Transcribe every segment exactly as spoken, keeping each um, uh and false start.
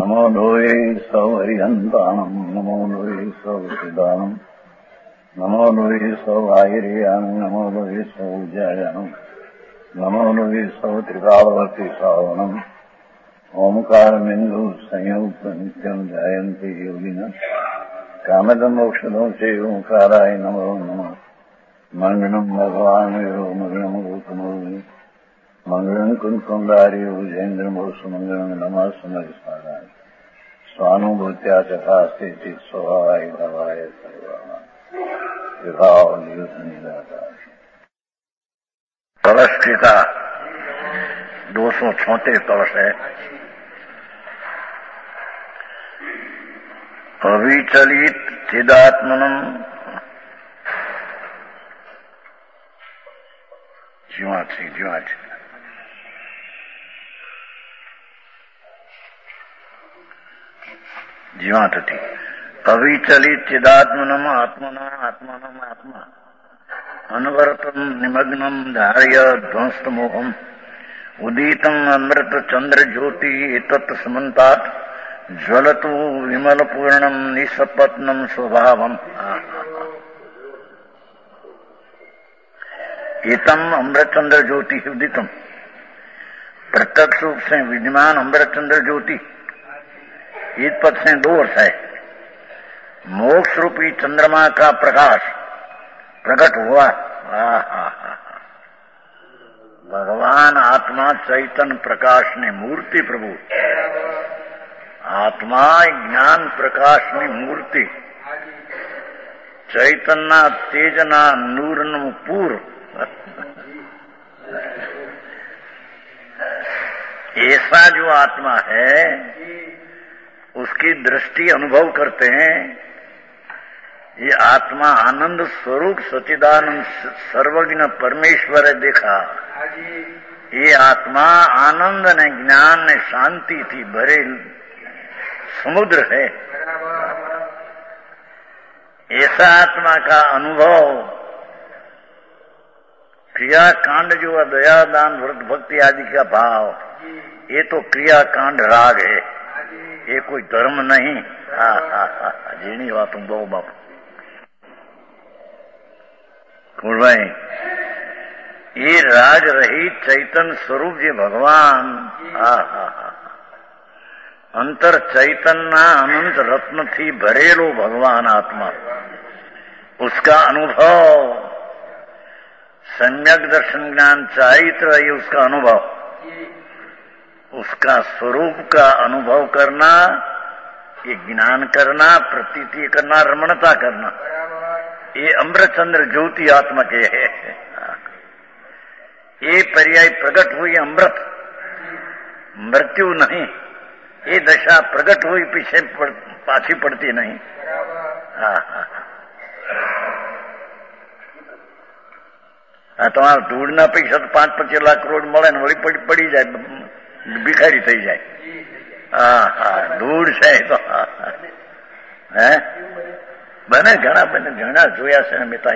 नमो लोये सौहरिहन्ताणम् नमो लोये सौचिदानम् नमो लोये सौभागिर्यानम् नमो लोये सौज्यायानम् नमो लोये सौत्रिकालवर्ति सावनम् ओंकारमिन्दु संयुक्त नित्यम् ध्यायन्ति योगिनः कामदम् मोक्षदम् च ओंकाराय नमो नमः मंगलम् भगवान् यो मंगलम् गौतमो मंगलम् कुंकुंडार्यो जयेन्द्रमो सुमंगलम् नमः समर्पयामि स्वानुभूत्या तथा स्थिति स्वभावाय भवाय सर्वमा विभाव निराता। कलश टीका दो सौ छोतेर कलश है। अविचलित चिदात्मनम जीवा थी जीवा थी जीवात थी अविचलित चिदात्मनम आत्मना आत्मनम आत्मा अनवरतम निमग्नम धार्य ध्वंस मोहम उदीतम अमृत चंद्र ज्योति एतत् समन्तात् ज्वलतु विमल पूर्णम निसपत्नम स्वभावम। एतम अमृत चंद्र ज्योति उदितम प्रत्यक्ष रूप से विद्यमान अमृत चंद्र ज्योति ईद पद से दो अर्थ है। मोक्ष रूपी चंद्रमा का प्रकाश प्रकट हुआ। भगवान आत्मा चैतन्य प्रकाश ने मूर्ति प्रभु आत्मा ज्ञान प्रकाश ने मूर्ति चैतन्य तेजना नूरन पूर्व ऐसा जो आत्मा है उसकी दृष्टि अनुभव करते हैं। ये आत्मा आनंद स्वरूप सच्चिदानंद सर्वज्ञ परमेश्वर है। देखा ये आत्मा आनंद ने ज्ञान ने शांति थी भरे समुद्र है। ऐसा आत्मा का अनुभव क्रियाकांड जो है दया दान व्रत भक्ति आदि का भाव ये तो क्रियाकांड राग है, ये कोई धर्म नहीं। हा हा हा जीनी बात बहु बापू भाई ये राज रहित चैतन्य स्वरूप जी भगवान हा हा हा अंतर चैतन्य अनंत रत्न थी भरेलो भगवान आत्मा उसका अनुभव सम्यक दर्शन ज्ञान चारित्र ये उसका अनुभव उसका स्वरूप का अनुभव करना ये ज्ञान करना प्रतीति करना रमणता करना ये अमृत चंद्र ज्योति आत्मा के है। ये पर्याय प्रकट हुई अमृत मृत्यु नहीं। ये दशा प्रकट हुई पीछे पड़, पाछी पड़ती नहीं। हाँ हाँ हाँ तुम्हारा ढूंढना पैसा तो पांच पच्चीस लाख करोड़ મળે ને વળી પડી પડી જાય ભિખારી થઈ જાય। હા હા ધૂળ છે તો હે બને ઘણા બને ઘણા જોયા છે અમે ત્યાં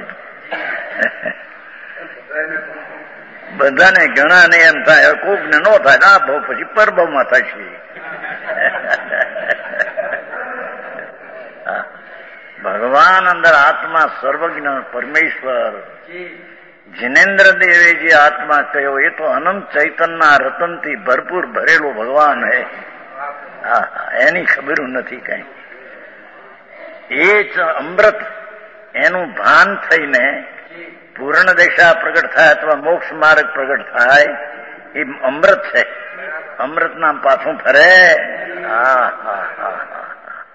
બધાને ઘણા ને એમ થાય કોક ને નો થાય ના બહુ પછી પરબમાં થશે। ભગવાન અંદર આત્મા સર્વજ્ઞ પરમેશ્વર जिनेन्द्र देवे जी आत्मा कहो ये तो अनंत चैतन्य रतन थी भरपूर भरेलो भगवान है। हाँ एनी खबर नहीं कहीं ये अमृत एनु भान थईने पूर्ण दिशा प्रकट थाय अथवा मोक्ष मार्ग प्रकट थाय ये अमृत है। अमृत नाम पाछू फरे। हाँ हाँ हाँ हाँ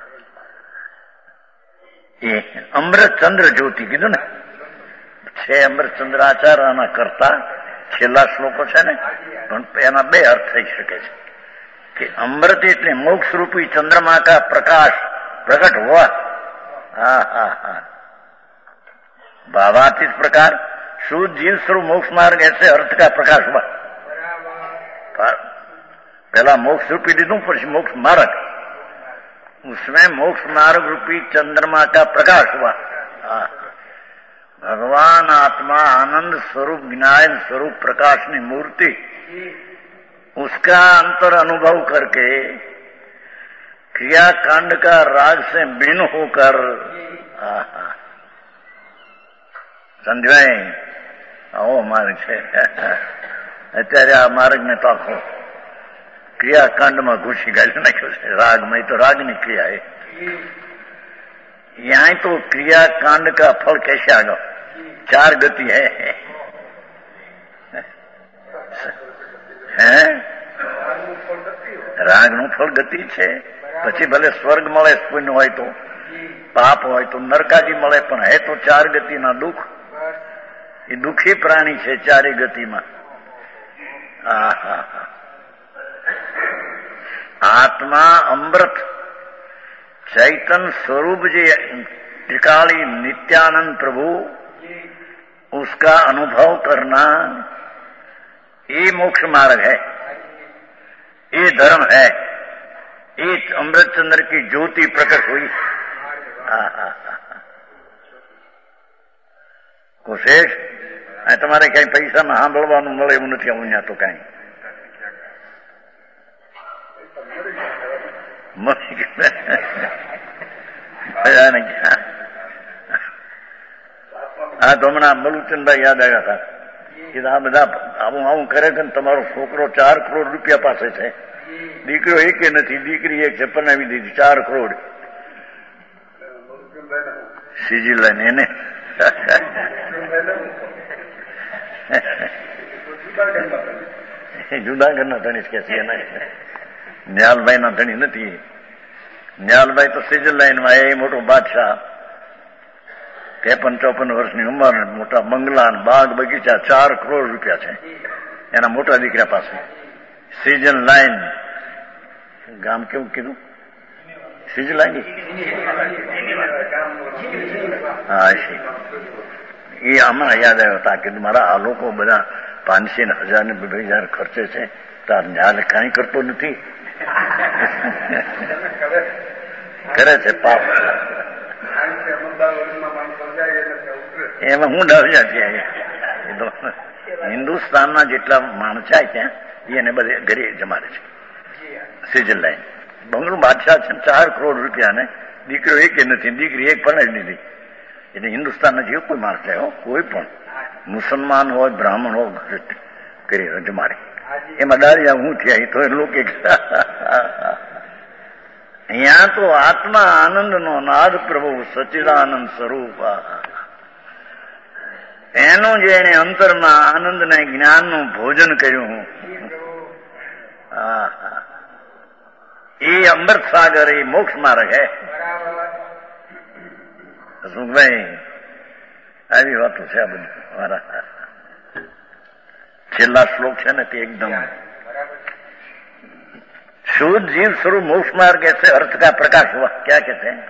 ये अमृत चंद्र ज्योति कीधु ने છે અમૃત ચંદ્રાચાર્યના કરતા છેલ્લા શ્લોકો છે ને પણ એના બે અર્થ થઈ શકે છે કે અમૃત એટલે મોક્ષ રૂપી ચંદ્રમા કા પ્રકાશ પ્રગટ हुआ। હા હા હા भावातीत प्रकार शुद्ध जीव स्वरूप मोक्ष मार्ग ऐसे अर्थ का प्रकाश हुआ। पहला मोक्ष रूपी लीधु फिर मोक्ष मार्ग उसमें मोक्ष मार्ग रूपी चंद्रमा का प्रकाश हुआ। हाँ भगवान आत्मा आनंद स्वरूप ज्ञान स्वरूप प्रकाश की मूर्ति उसका अंतर अनुभव करके क्रियाकांड का राग से भिन्न होकर समझाए આવો માર્ગ છે. અત્યારે આ માર્ગને તો આખો ક્રિયાકાંડમાં ઘૂસી ગાળી નાખ્યો છે. रागमय तो रागनी क्रिया है. यहाँ तो क्रियाकांड का फल कैसे आगा? चार गति है, है? रागનું ફળ ગતિ છે. પછી ભલે સ્વર્ગ મળે પુણ્ય હોય તો, પાપ હોય તો નરકાજી મળે, પણ હે તો ચાર ગતિના દુઃખ. એ દુઃખી પ્રાણી છે ચારે ગતિમાં. આત્મા અમૃત चैतन स्वरूप जी त्रिकाली नित्यानंद प्रभु उसका अनुभव करना ये मोक्ष मार्ग है, ये धर्म है, ये अमृत चंद्र की ज्योति प्रकट हुई. કોશેષ આ તમારે કઈ પૈસામાં સાંભળવાનું મળે એવું નથી. આવું ત્યાં તો કઈ હા તો હમણાં મલુચંદભાઈ યાદ આવ્યા હતા કે આ બધા આવું આવું કરે છે ને તમારો છોકરો ચાર કરોડ રૂપિયા પાસે છે, દીકરો એકે નથી, દીકરી એક છે, પનાવી દીધી ચાર કરોડ. સીજી લઈને એને જુનાગઢના ધણી કે છે એના ન્યાલભાઈ ના ધણી નથી. ન્યાલભાઈ તો સ્વિટરલેન્ડમાં એ મોટો બાદશાહ, ત્રેપન ચોપન વર્ષની ઉંમર, મોટા બંગલા, બાગ બગીચા, ચાર કરોડ રૂપિયા છે એના મોટા દીકરા પાસે. સીઝન લાઈન ગામ કેવું કીધું? Season line. હા, એ હમણાં યાદ આવ્યો હતા કે મારા આ લોકો બધા પાંચસો ને હજાર ને બે હજાર ખર્ચે છે, તાર ન્યાલ કઈ કરતો નથી. કરે છે પાપ. એમાં હું ડર્યા છે. હિન્દુસ્તાનના જેટલા માણસાય ત્યાં એને બધે ઘરે જમાડે છે. સ્વિટરલેન્ડ બંગલો બાદશાહ છે, ચાર કરોડ રૂપિયા ને દીકરો એક નથી, દીકરી એક પણ દીધી. એટલે હિન્દુસ્તાનના જે કોઈ માણસ હોય, કોઈ પણ મુસલમાન હોય બ્રાહ્મણ હોય કરી જમાડે. એમાં ડાળિયા હું થયા તો લોકો અહીંયા તો આત્મા આનંદ નો નાદ પ્રભુ સચ્ચિદાનંદ સ્વરૂપ એનું જે એને અંતરમાં આનંદ ને જ્ઞાનનું ભોજન કર્યું એ અમૃત સાગર, એ મોક્ષ માર્ગ હે. સુખભાઈ આવી વાતો છે આ બધી. મારા છેલ્લા શ્લોક છે ને તે એકદમ शुद्ध जीव स्वरूप मोक्ष मार्ग ऐसे अर्थ का प्रकाश हुआ. क्या कहते हैं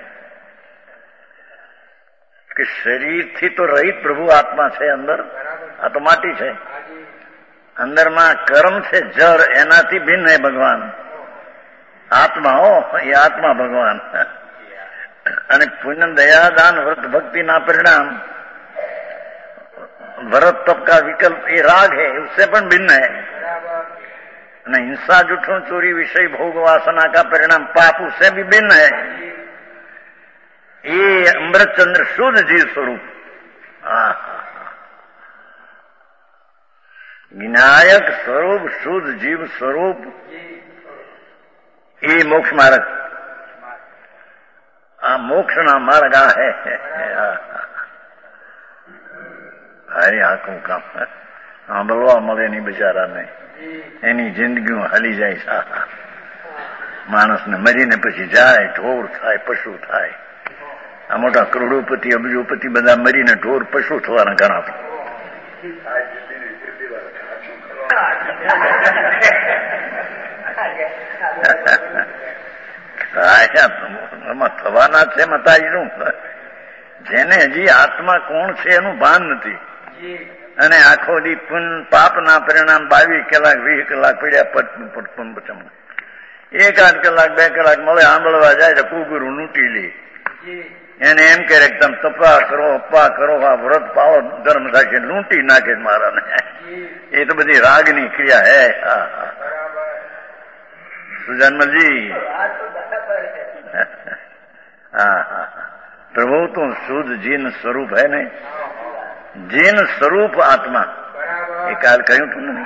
कि शरीर थी तो रहित प्रभु आत्मा છે અંદર. આ તો માટી છે. અંદરમાં કર્મ છે જળ, એનાથી ભિન્ન હે ભગવાન. આત્મા હો, એ આત્મા ભગવાન. અને પુણ્ય દયા દાન વ્રત भक्ति ना परिणाम व्रत तप का विकल्प ये राग है, उससे पण भिन्न है. न हिंसा जुठों चोरी विषय भोग वासना का परिणाम पाप, उससे भी भिन्न है. ये अमृत चंद्र शुद्ध जीव स्वरूप, विनायक स्वरूप, शुद्ध जीव स्वरूप, ये मोक्ष मार्ग. आ मोक्ष ना मार्ग आ है. अरे आखું કામ સાંભળવા મળે નહીં બિચારાને. એની જિંદગી હાલી જાય. સા માણસને મરીને પછી જાય, ઢોર થાય, પશુ થાય. આ મોટા કરોડોપતિ અબજોપતિ બધા મરીને ઢોર પશુ થવાના ઘણા. થવાના છે મતાજીનું. જેને હજી આત્મા કોણ છે એનું ભાન નથી, અને આખો દી પુન પાપના પરિણામ બાવીસ કલાક વીસ કલાક પડ્યા. એકાદ કલાક બે કલાક મળે સાંભળવા જાય તો કુગુરુ લૂંટી લે. એને એમ કરે કે તમે તપા કરો, અપ્પા કરો, આ વ્રત પાળો, ધર્મ રાખે, લૂંટી નાખે મારાને. એ તો બધી રાગની ક્રિયા હે. સુજાનમલજી शुद्ध जिन स्वरूप है ने, जिन स्वरूप आत्मा એ કાલ કહ્યું હતું ને.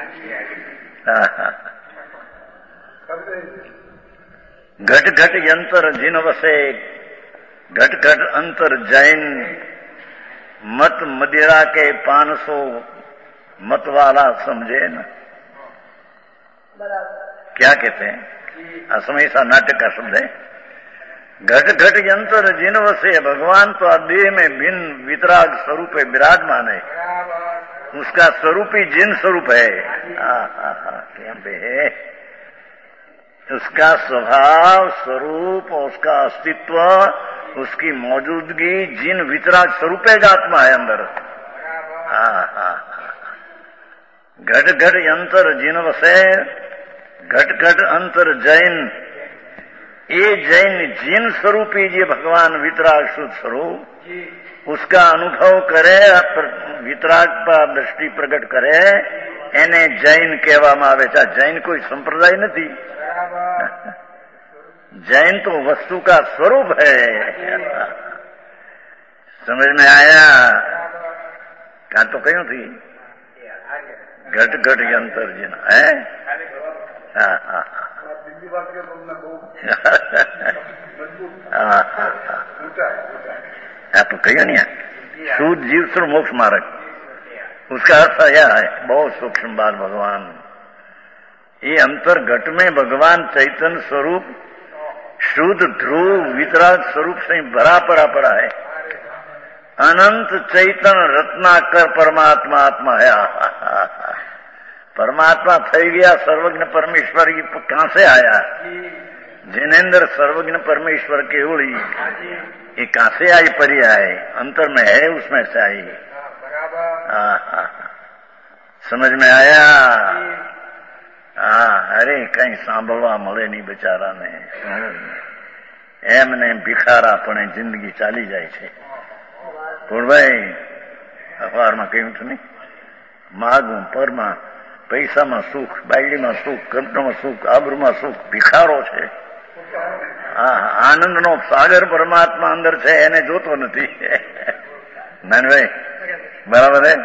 ઘટ ઘટ યંતર જીન વસે, ઘટ ઘટ અંતર જૈન, मत मदिरा के पान सौ मत वाला समझे न. क्या कहते हैं? असमय सा नाटक का शब्द है. घट घट यंत्र जिन वसे, भगवान तो देह में भिन्न वितराग स्वरूप है, विराजमान है. उसका स्वरूप ही जिन स्वरूप है. है उसका स्वभाव स्वरूप, उसका अस्तित्व, उसकी मौजूदगी जिन वितराग स्वरूप है, आत्मा है अंदर. घट घट यंत्र जिन वसे, घट घट अंतर जैन. ये जैन जिन स्वरूपी जी भगवान वितराग शुद्ध स्वरूप, उसका अनुभव करे, वितराग पर दृष्टि प्रकट करे, એને જૈન કહેવામાં આવે છે. જૈન કોઈ સંપ્રદાય નથી. जैन तो वस्तु का स्वरूप है. समझ में आया? कहा तो क्यों थी घट घट यंत्र जिन है. हाँ हाँ हाँ तो कहियो नहीं. शुद्ध जीव स्वरूप मोक्ष मार्ग, उसका अर्थ यह है. बहुत सूक्ष्म बात. भगवान ये अंतर घट में भगवान चैतन्य स्वरूप शुद्ध ध्रुव वितराग स्वरूप से भरा पड़ा पड़ा है. अनंत चैतन्य रत्नाकर परमात्मा आत्मा है. परमात्मा થઈ गया सर्वज्ञ परमेश्वर. ये कहां से आया? जिनेन्द्र सर्वज्ञ परमेश्वर केवली, ये कहां से आई? परी आए, अंतर में है, उसमें से आई. समझ में आया? હા અરે કઈ સાંભળવા મળે નહીં બિચારાને. એમને ભિખારાપણે જિંદગી ચાલી જાય છે. કોણભાઈ અખબારમાં કહ્યું હતું ને, માગું પરમાં, પૈસામાં સુખ, બાયડીમાં સુખ, કંપનીમાં સુખ, આબરૂમાં સુખ. ભિખારો છે. હા આનંદનો સાગર પરમાત્મા અંદર છે, એને જોતો નથી. નાનભાઈ બરાબર હે?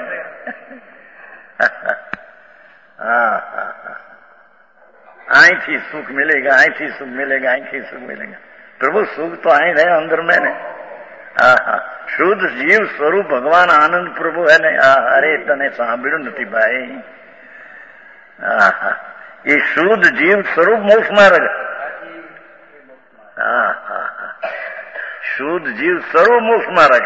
હા હા आई थी सुख मिलेगा, आई थी सुख मिलेगा, आई थी सुख मिलेगा. प्रभु सुख तो आई रहे अंदर में ने. शुद्ध जीव स्वरूप भगवान आनंद प्रभु है ने. अरे तने सांभळ्યું નથી ભાઈ. ये शुद्ध जीव स्वरूप मोक्ष मार्ग. शुद्ध जीव स्वरूप मोक्ष मार्ग.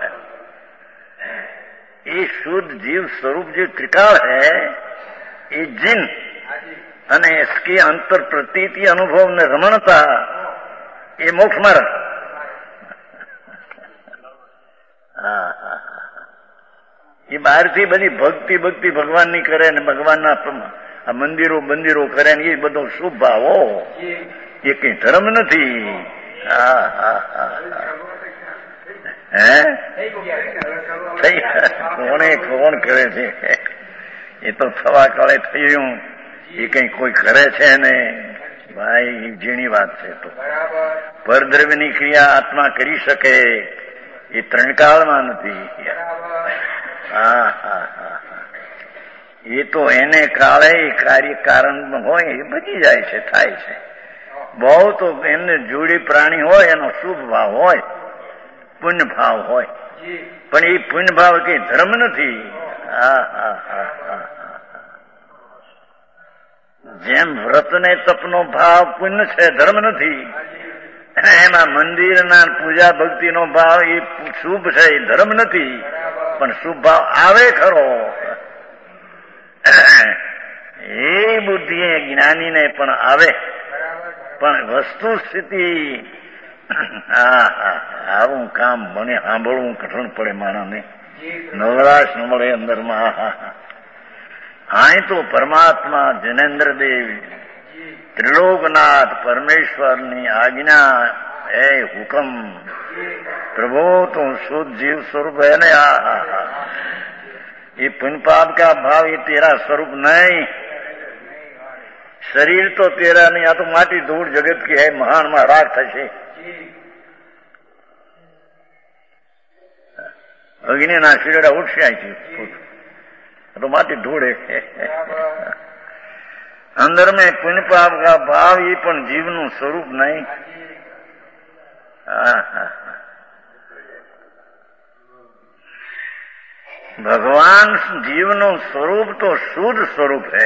ये शुद्ध जीव स्वरूप जो त्रिकाल है, ये जिन અને इसकी अंतर प्रतीति अनुभव ने रमणता, ये मोक्ष मार्ग. ये बहार थी बधी भक्ति भक्ति भगवान ની કરે ને ભગવાનના મંદિરો બંદિરો કરે ને, એ બધો શુભ ભાવો, એ કઈ ધર્મ નથી. હે કોણે કોણ કરે છે? એ તો થવા કાળે થયું. એ કઈ કોઈ કરે છે ને ભાઈ, ઝીણી વાત છે. તો પરદ્રવ્યની ક્રિયા આત્મા કરી શકે, એ ત્રણકાળમાં નથી. હા હા હા એ તો એને કાળે કાર્ય કારણ હોય એ બચી જાય છે, થાય છે. બહુ તો એમને જોડી પ્રાણી હોય, એનો શુભ ભાવ હોય, પુણ્ય ભાવ હોય, પણ એ પુણ્ય ભાવ કઈ ધર્મ નથી. હા હા હા હા જેમ વ્રત ને તપનો ભાવ પુણ્ય છે, ધર્મ નથી. એમાં મંદિરના પૂજા ભક્તિનો ભાવ એ શુભ છે, એ ધર્મ નથી. પણ શુભ ભાવ આવે ખરો. એ બુદ્ધિ જ્ઞાનીને પણ આવે, પણ વસ્તુ સ્થિતિ આવું કામ મને સાંભળવું કઠણ પડે માણસને. નવરાશ ન મળે અંદરમાં. આય તો પરમાત્મા જનેન્દ્ર દેવ ત્રિલોકનાથ પરમેશ્વરની આજ્ઞા એ હુકમ. प्रभु तुम शुद्ध जीव स्वरूप है ना. ये पुण्य पाप का भाव ये तेरा स्वरूप नहीं. शरीर तो तेरा नहीं, आ तो माटी धूड़ जगत की है. महान में राग थशे. અગ્નિ ના શીરડા ઉઠશે અહીંથી તો માટી ઢોળે. અંદર में पुण्य पाप का भाव ये પણ જીવનું સ્વરૂપ નહીં. ભગવાન જીવનું સ્વરૂપ તો શુદ્ધ સ્વરૂપ है.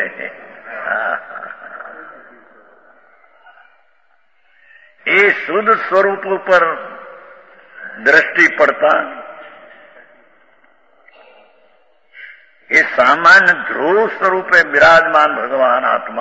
એ શુદ્ધ સ્વરૂપ ઉપર દ્રષ્ટિ પડતા ये सामान्य ध्रुव स्वरूप है विराजमान भगवान आत्मा.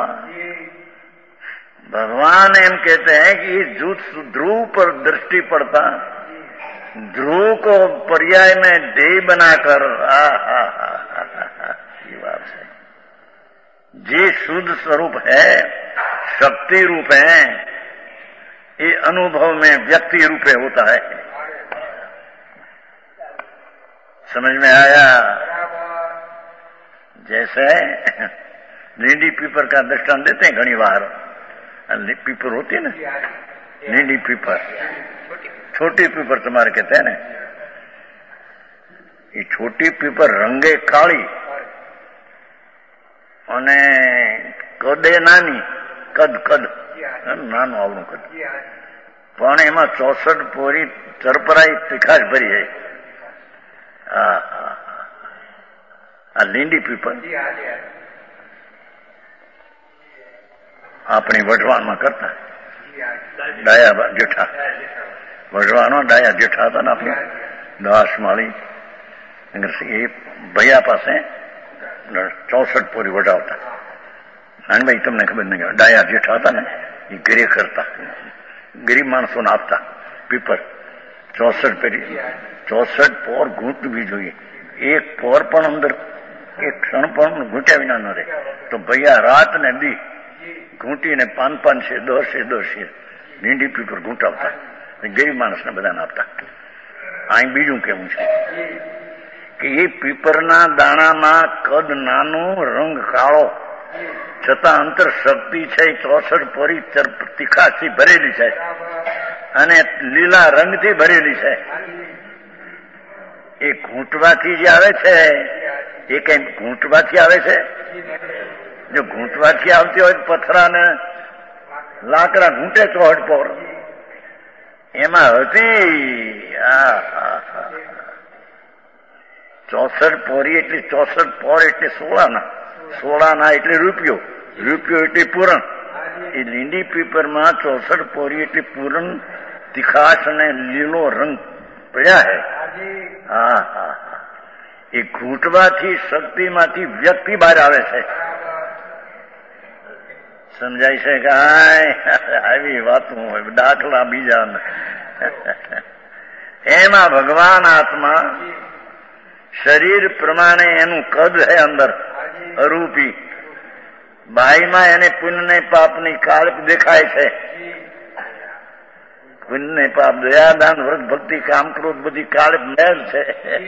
भगवान एम कहते हैं कि इस ध्रुव पर दृष्टि पड़ता ध्रुव को पर्याय में देह बनाकर आ हा ये बात है. जे शुद्ध स्वरूप है, शक्ति रूप है, ये अनुभव में व्यक्ति रूप होता है. समझ में आया? जैसे नींडी पीपर का दृष्टांत देते हैं घनी बार. पीपर होती है ना, नींडी पीपर, छोटी पीपर तुम्हारे कहते हैं ना. ये छोटी पीपर रंगे काली અને કદે નાની, કદ કદ નાનું આવડું કદ, પણ એમાં ચોસઠ પોરી ચરપરાઈ તીખાશ ભરી જાય. હા હા આ લીંડી પીપલ આપણી વઢવાણમાં કરતા ડાયા જેઠા, વઢવાનો ડાયા જેઠા હતા ને આપણે દાસ માળી એ ભૈયા પાસે ચોસઠ પોરી વઢાવતા. નાનભાઈ તમને ખબર નહીં, ડાયા જેઠા હતા ને એ ઘરે કરતા, ગરીબ માણસોને આપતા પીપર. ચોસઠ પેરી ચોસઠ પોર ઘૂંટવી જોઈએ. એક પોર પણ અંદર એક ક્ષણ પણ ઘૂંટ્યા વિના ન રહે. તો ભૈયા રાત ને દી ઘૂંટીને પાન પાન છે દસ છે દસ છે લીંડી પીપર ઘૂંટાવતા, ગરીબ માણસને બધાને આપતા. અહીં બીજું કેવું છે કે એ પીપરના દાણામાં કદ નાનું, રંગ કાળો, છતાં અંતર શક્તિ છે. ચોસઠ પોરી તીખાશથી ભરેલી છે અને લીલા રંગથી ભરેલી છે. એ ઘૂંટવાથી જે આવે છે એ કઈ ઘૂંટવાથી આવે છે? જો ઘૂંટવાથી આવતી હોય પથરા ને લાકડા ઘૂંટે ચોહટ પોર, એમાં હતી ચોસઠ પોરી એટલે ચોસઠ પોર એટલે સોળાના, સોળાના એટલે રૂપિયો, રૂપિયો એટલે પૂરણ. એ લીંડી પીપરમાં ચોસઠ પોરી એટલે પૂરણ, તીખાશ અને લીલો રંગ પડ્યા હે. હા હા એ ઘૂંટવાથી શક્તિમાંથી વ્યક્તિ બહાર આવે છે. સમજાય છે કે આવી વાતો દાખલા બીજા. એમાં ભગવાન આત્મા શરીર પ્રમાણે એનું કદ હે અંદર અરૂપી. બાઈમાં એને પુણ્ય પાપની કાળપ દેખાય છે. પુણ્ય પાપ, દયાદાન, વ્રત, ભક્તિ, કામ, ક્રોધ બધી કાળપ મેલ છે.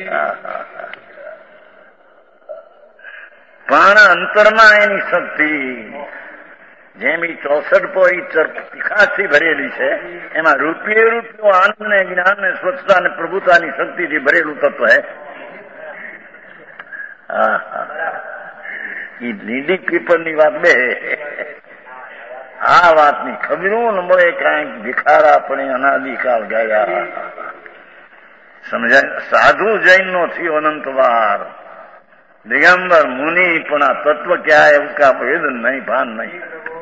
પણ અંતરમાં એની શક્તિ જેમ એ ચોસઠ પોરી તીખાશથી ભરેલી છે, એમાં રૂપિયે રૂપિયો આનંદ ને જ્ઞાન ને સ્વચ્છતા ને પ્રભુતાની શક્તિથી ભરેલું તત્વ હે. એ લીંડી પીપરની વાત બે. આ વાતની ખબરું ન મળે કાંઈક ભિખારા આપણે અનાદિકાળ ગયા. સમજાય? સાધુ જૈન નો થયો અનંતવાર, दिगंबर मुनि पण तत्व क्या है उसका भेद नहीं, भान नहीं.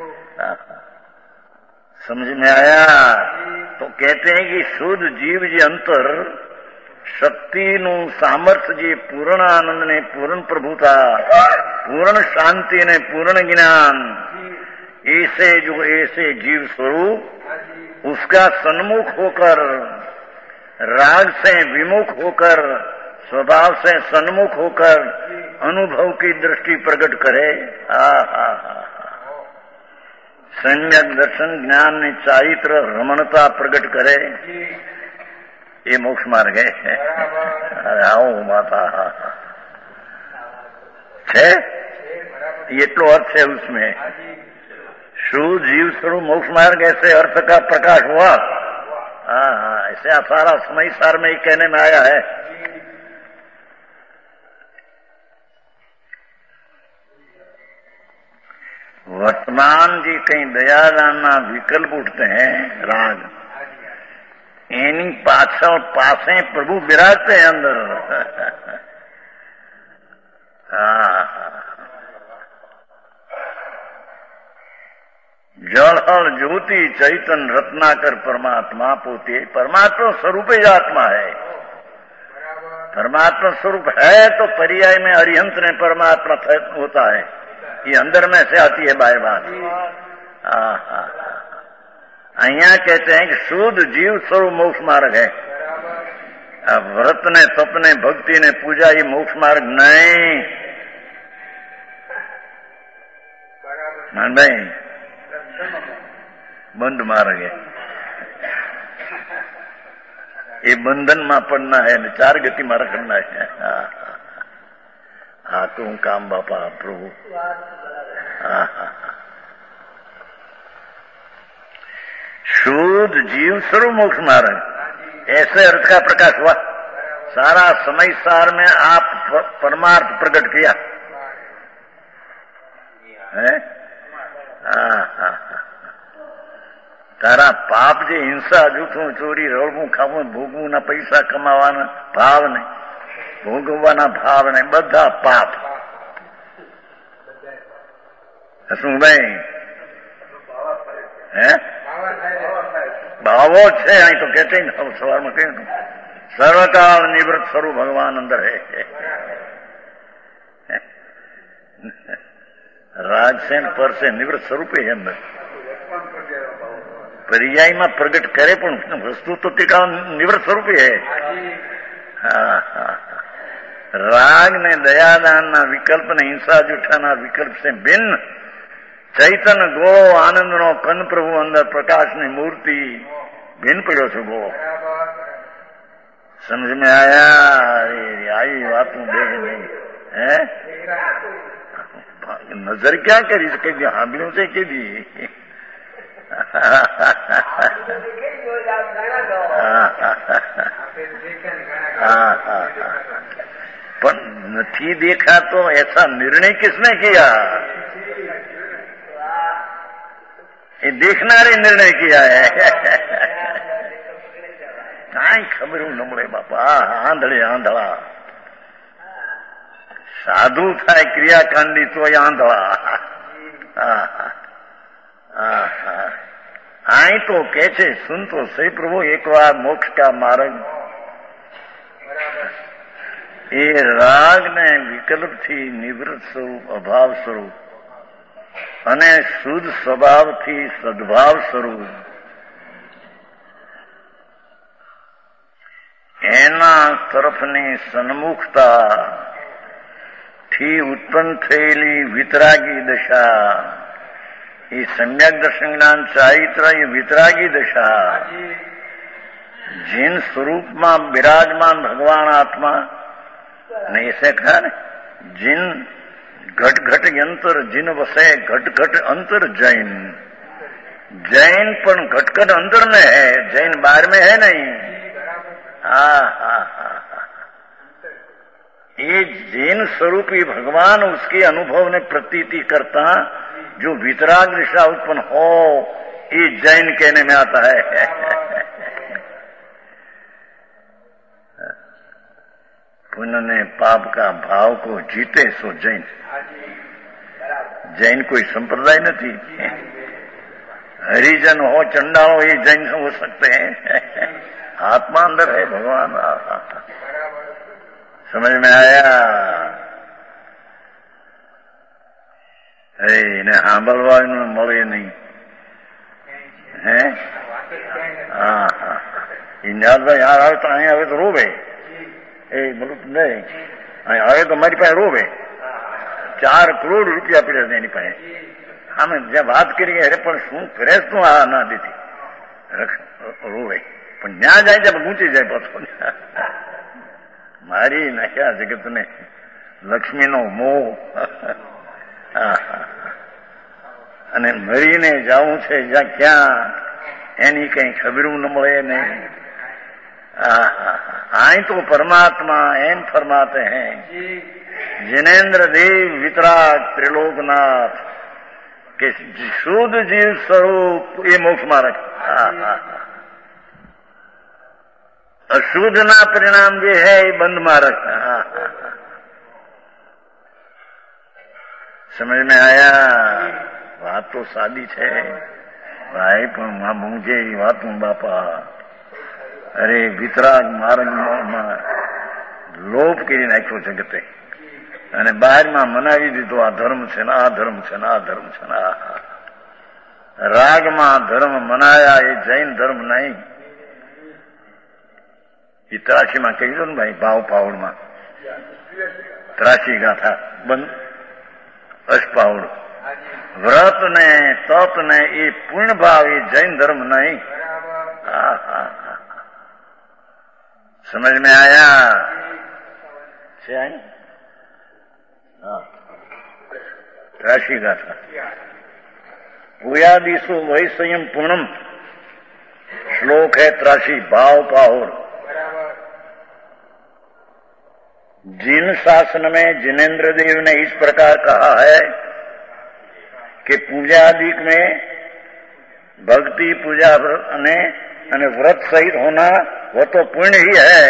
समझ में आया? तो कहते हैं कि शुद्ध जीव जी अंतर शक्ति नु सामर्थ्य जी पूर्ण आनंद ने पूर्ण प्रभुता, पूर्ण शांति ने पूर्ण ज्ञान, ऐसे जो ऐसे जीव स्वरूप उसका सन्मुख होकर, राग से विमुख होकर, स्वभाव से सन्मुख होकर अनुभव की दृष्टि प्रकट करे. हा हा हा सम्यक दर्शन ज्ञान ने चारित्र रमणता प्रकट करे. ये मोक्ष मार्ग है. आओ माता है ये तो अर्थ है उसमें. शु जीव स्वरूप मोक्ष मार्ग ऐसे अर्थ का प्रकाश हुआ. हाँ हाँ ऐसे सारा समय सार में ही कहने में आया है. हनुमान जी कहीं दयादाना विकल्प उठते हैं राग एनी पाछल पासे प्रभु विराजते हैं अंदर। जल हल ज्योति चैतन रत्नाकर परमात्मा पोते परमात्मा स्वरूप ही आत्मा है। परमात्मा स्वरूप है तो पर्याय में अरिहंत ने परमात्मा होता है, ये अंदर में से आती है बाय बात। अहिया कहते हैं कि शुद्ध जीव स्वरूप मोक्ष मार्ग है। अब व्रत ने तप ने भक्ति ने पूजा ये मोक्ष मार्ग नहीं। मान भाई बंद मार्ग है, ये बंधन में पड़ना है, चार गति में रखना है। हाँ तो हूँ काम बापा प्रभु। हाँ हाँ शुद्ध जीव स्वरूप मोक्ष मार्ग, ऐसे अर्थ का प्रकाश हुआ। सारा समय सार में आप परमार्थ प्रकट किया है। हाँ हाँ तारा पाप जे हिंसा जूठું ચોરી રળવું ખાવું ભોગવું ના પૈસા કમાવાના ભાવ ને ભોગવવાના ભાવ ને બધા પાપ શું ભાઈ હે ભાવો છે અહીં તો કહેते ને સવારમાં કહ્યું સર્વકાળ નિવૃત્ત સ્વરૂપ ભગવાન અંદર है। राग से पर से निवृत्त स्वरूप है अंदर, पर्याय में प्रगट करे पण वस्तु तो टीका निवृत्त स्वरूप है। हाँ हाँ राग ने दयादान ना विकल्प ने हिंसा जूठा ना विकल्प से भिन्न चैतन गोळो आनंद नो कन प्रभु अंदर प्रकाश ने मूर्ति भिन्न पड़ो छो गोळो। समझ में आया? आई बात देख नहीं है नजर क्या करी के हाबलियों से के दी पर नहीं देखा तो ऐसा निर्णय किसने किया? ये देखना रे निर्णय किया है। काई खबर न મળે બાપા આંધળે આંધળા साधु थाय क्रियाकांडी तो आंधळा। आई तो कैसे सुन तो सही प्रभु एक बार मोक्ष का मार्ग ये राग ने विकल्प थी निवृत्त स्वरूप अभाव स्वरूप अने शुद्ध स्वभाव थी सद्भाव स्वरूप एना तरफनी सन्मुखता थी उत्पन्न थयेली वितरागी दशा ये सम्यक दर्शन ज्ञान चारित्र ये वितरागी दशा जिन स्वरूप में विराजमान भगवान आत्मा ने ऐसे कहा न जिन घट घट यंत्र जिन वसे घट घट अंतर जैन जैन पण घट घट अंतर में है, जैन बाहर में है नहीं। हाँ हाँ हाँ ये जैन स्वरूपी भगवान उसके अनुभव ने प्रतीति करता जो वितराग दिशा उत्पन्न हो ये जैन कहने में आता है। पुण्य ने पाप का भाव को जीते सो जैन। जैन कोई संप्रदाय नहीं, हरिजन हो चंडाल हो ये जैन हो सकते हैं। आत्मा अंदर है भगवान। समझ में आया? એને સાંભળવાનું મળે નહીં હે? હા હા ઇન્દ્રભાઈ યાર આવે તો અહીંયા આવે તો રોવે એ બોલું નહીં અહીં આવે તો મારી પાસે રોવે। ચાર કરોડ રૂપિયા પીડ્યા એની પાસે આમે જ્યાં વાત કરી અરે પણ શું કરે તું આ ના દીધી રોવે પણ ત્યાં જાય ત્યાં ઊંચી જાય પાછો। મારી નાખ્યા જગતને લક્ષ્મીનો મોહ અને મરીને જાવું છે જ્યાં ક્યાં એની કઈ ખબરું ન મળે નહીં। आई तो परमात्मा एन फरमाते हैं जिनेन्द्र देव वितराग त्रिलोकनाथ कि शुद्ध जीव स्वरूप ये मोक्ष मार्ग, अशुद्ध ना परिणाम जे है ये बंद मार्ग। समझ में आया? बात तो सादी है भाई, પણ मुझे વાત बापा अरे वितराग मार्ग લોપ કરી નાખ્યો જગતે અને બહારમાં મનાવી દીધો આ ધર્મ છે ને આ ધર્મ છે ને આ ધર્મ છે ને આ રાગમાં ધર્મ મનાયા એ જૈન ધર્મ નહીં. એ ત્રાસીમાં કહી દો ને ભાઈ, ભાવ પાવડમાં ત્રાસી ગાથા બંધ અષ્ટપાવડ વ્રત ને તપ ને એ પૂર્ણ ભાવ એ જૈન ધર્મ नहीं. હા હા હા समझ में आया? हाँ राशि गाथा पूयादिशु वही संयम पूर्णम श्लोक है त्रासी भाव पाहुर. जिन शासन में जिनेन्द्र देव ने इस प्रकार कहा है कि पूजा आदि में भक्ति पूजा अने अने व्रत सहित होना वो तो पुण्य ही है,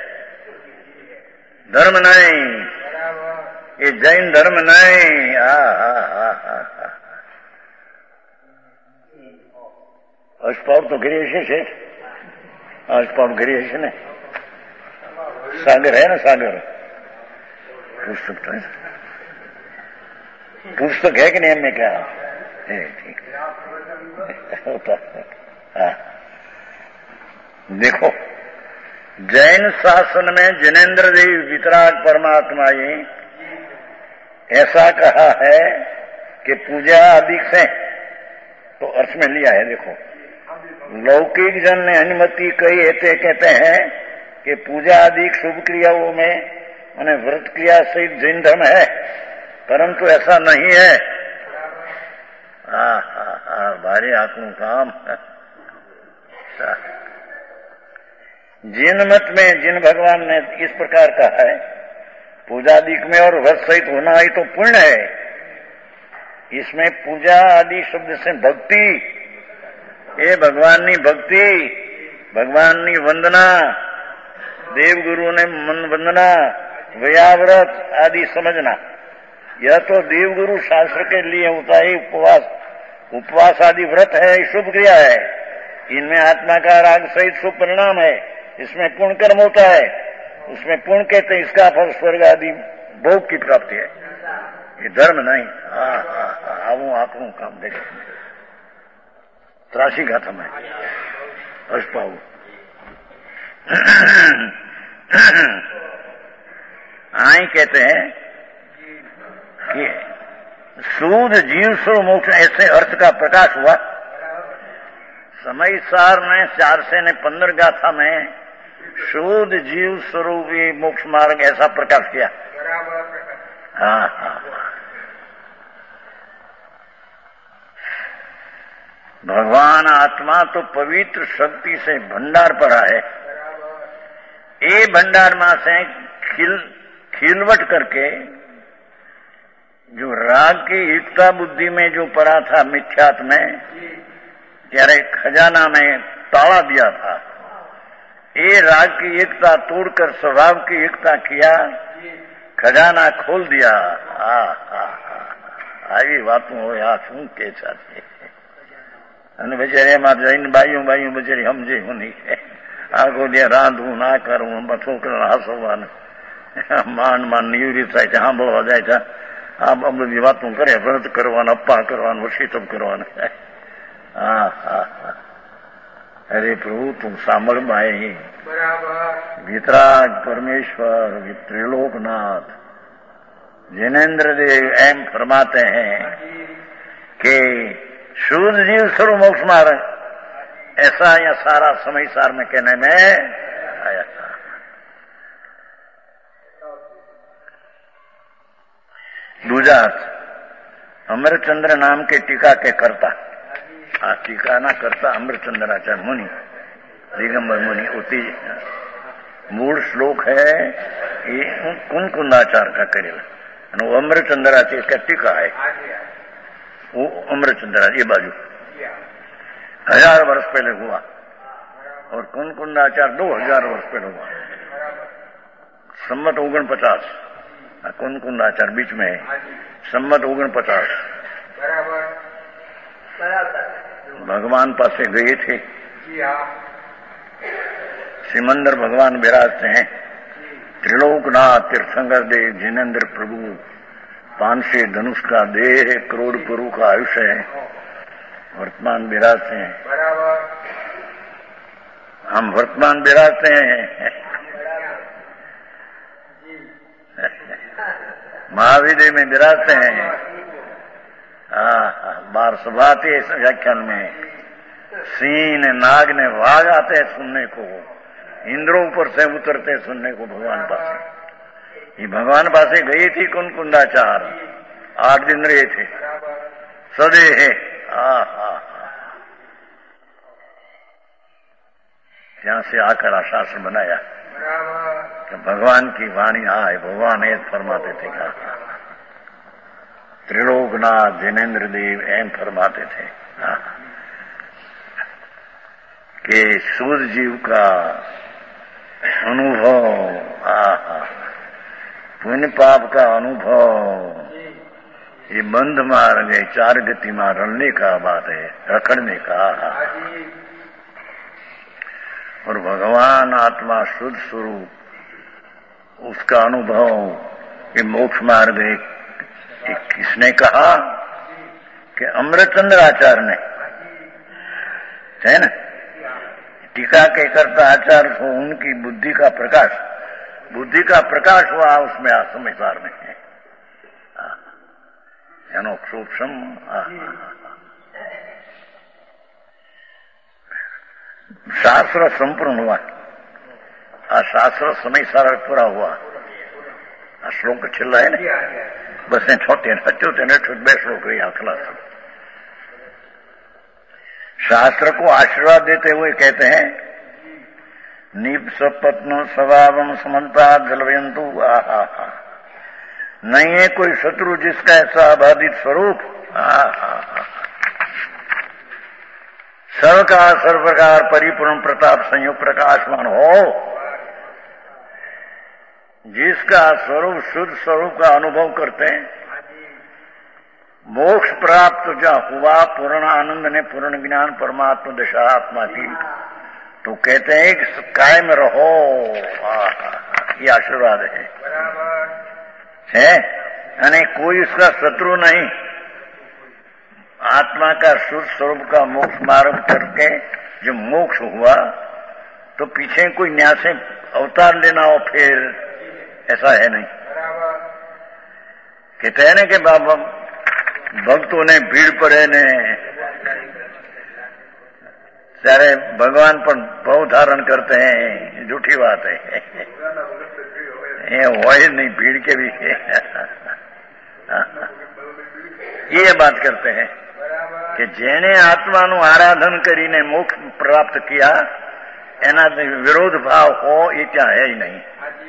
धर्म नहीं, ये जैन धर्म नहीं. आ हा हा हा अष्टपावड़ तो गिरी है, अष्टपावड़ गिरी है ने सागर है ना, सागर पुस्तक तो है, पुस्तक है कि नहीं? हमने क्या है? ठीक होता है. देखो जैन शासन में जिनेन्द्र देव वितराग परमात्मा ये ऐसा कहा है कि पूजा आदि से तो अर्थ में लिया है. देखो लौकिक जन ने अनुमति कही ऐसे कहते हैं कि पूजा आदि शुभ क्रियाओं में माने व्रत क्रिया सहित जैन धर्म है, परंतु ऐसा नहीं है. हाँ हाँ हाँ भारी आंखों काम. जिन मत में जिन भगवान ने इस प्रकार कहा है पूजा आदि में और व्रत सहित होना ही तो पुण्य है. इसमें पूजा आदि शब्द से भक्ति, ये भगवान नी भक्ति, भगवान नी वंदना, देव गुरु ने मन वंदना, व्याव्रत आदि समझना, यह तो देव गुरु शास्त्र के लिए होता है. उपवास उपवास आदि व्रत है, शुभ क्रिया है, इनमें आत्मा का राग सहित शुभ परिणाम है, इसमें पुण्य कर्म होता है, उसमें पुण्य कहते हैं, इसका फल स्वर्ग आदि भोग की प्राप्ति है, ये धर्म नहीं. हाँ हाँ आऊं आंकड़ों काम देख त्रासी गाथा में अष्टपाऊ आई कहते हैं कि सूद जीव स्व मोक्ष ऐसे अर्थ का प्रकाश हुआ. समय सार ने चार से ने पंद्रह गाथा में शुद्ध जीव स्वरूप मोक्ष मार्ग ऐसा प्रकाश किया. हाँ हाँ भगवान आत्मा तो पवित्र शक्ति से भंडार पड़ा है. ये भंडार में से खिल खिलवट करके जो राग की एकता बुद्धि में जो पड़ा था मिथ्यात्व में, ત્યારે खजाना में ताला दिया था. ये राग की एकता तोड़कर स्वभाव की एकता किया, खजाना खोल दिया. આવી વાતો હોય આ શું કે છે? અને બચારી એમાં જઈને બાયું બાયું બચારી સમજે હું નહીં, આખો દે રાંધવું ના કરવું, છોકરા હસવાનું, માંડ માંડ નિવૃત્ત થાય છે, સાંભળવા જાય છે, આ બધી વાતો કરે, વ્રત કરવાનું, અપ્પા કરવાનું, વશીતપ કરવાનું. હા હા હા अरे प्रभु तुम सामर माए वितराग परमेश्वर त्रिलोकनाथ जिनेन्द्र देव एम फरमाते हैं कि शुद्ध जीव स्वरूप मोक्ष मार्ग, ऐसा या सारा समय सार में कहने में आया था. दूजा अमरचंद्र नाम के टीका के कर्ता, आ टीका ना करता अमरचंद्राचार्य मुनि, दिगंबर मुनि, उती मूल श्लोक है ये कुंकुंदाचार्य का करेला, वो अमरचंद्राचार्य का टीका है. वो अमृतचंद्रा ये बाजू हजार वर्ष पहले हुआ, और कुंकुंडाचार दो हजार वर्ष पहले हुआ, सम्मत ओगन पचास। कुंकुंडाचार बीच में है, सम्मत ओगन पचास। भगवान पासे गए थे, सिमंदर भगवान विराजते हैं, त्रिलोकनाथ तीर्थंकर देव जिनेन्द्र प्रभु, पांचशे धनुष का देह, करोड़ पुरु का आयुष्य है, वर्तमान विराजते हैं। हम वर्तमान विराजते हैं, महावीर में विराजते हैं। बार सभाते इस व्याख्यान में सीन नाग ने वाग आते हैं सुनने को, इंद्रों ऊपर से उतरते सुनने को भगवान पासे। ये भगवान पासे गई थी कुंकुंडाचार, आठ दिन रहे थे, सदे है। यहां से आकर आशासन बनाया कि भगवान की वाणी आए, भगवान ऐसा फरमाते थे, कहा त्रिलोकनाथ जिनेन्द्र देव एम फरमाते थे कि सूर्य जीव का अनुभव, पुण्य पाप का अनुभव, ये बंध मार गए चार गति में रलने का बात है, रखड़ने का। और भगवान आत्मा शुद्ध स्वरूप, उसका अनुभव ये मोक्ष मार्ग है। किसने कहा कि अमृतचंद्र आचार्य ने, है ना, टीका के करता आचार्य को उनकी बुद्धि का प्रकाश, बुद्धि का प्रकाश हुआ उसमें आसमिसार में है, सूक्ष्म। शास्त्र संपूर्ण हुआ, आ शास्त्र समय सारा पूरा हुआ। आ श्लोक छिल्ला है ना, बस ने छोटे अचोते ने बे श्लोक रही खलास। शास्त्र को आशीर्वाद देते हुए कहते हैं, नीप सपत्न स्वभावम समन्ता जलवयंतु। आहा, नहीं है कोई शत्रु जिसका ऐसा अबाधित स्वरूप। सर्व का सर्व प्रकार परिपूर्ण प्रताप संयोग प्रकाशमान हो, जिसका स्वरूप शुद्ध स्वरूप का अनुभव करते हैं। मोक्ष प्राप्त जो हुआ पूर्ण आनंद ने, पूर्ण ज्ञान परमात्मा दशा आत्मा की, तो कहते हैं कि कायम रहो। ये आशीर्वाद है, है यानी कोई उसका शत्रु नहीं। आत्मा का शुद्ध स्वरूप का मोक्ष मार्ग करके जो मोक्ष हुआ, तो पीछे कोई न्याय से अवतार लेना हो फिर, ऐसा है नहीं। कहते हैं ना कि बाबा भक्तों ने भीड़ पड़े ने सारे भगवान पर भाव धारण करते हैं, झूठी बात है। ये वही नहीं, भीड़ के भी ये बात करते हैं कि जेने आत्माનું આરાધન કરીને મોક્ષ પ્રાપ્ત किया, એના વિરોધ ભાવ हो ये क्या है ही नहीं।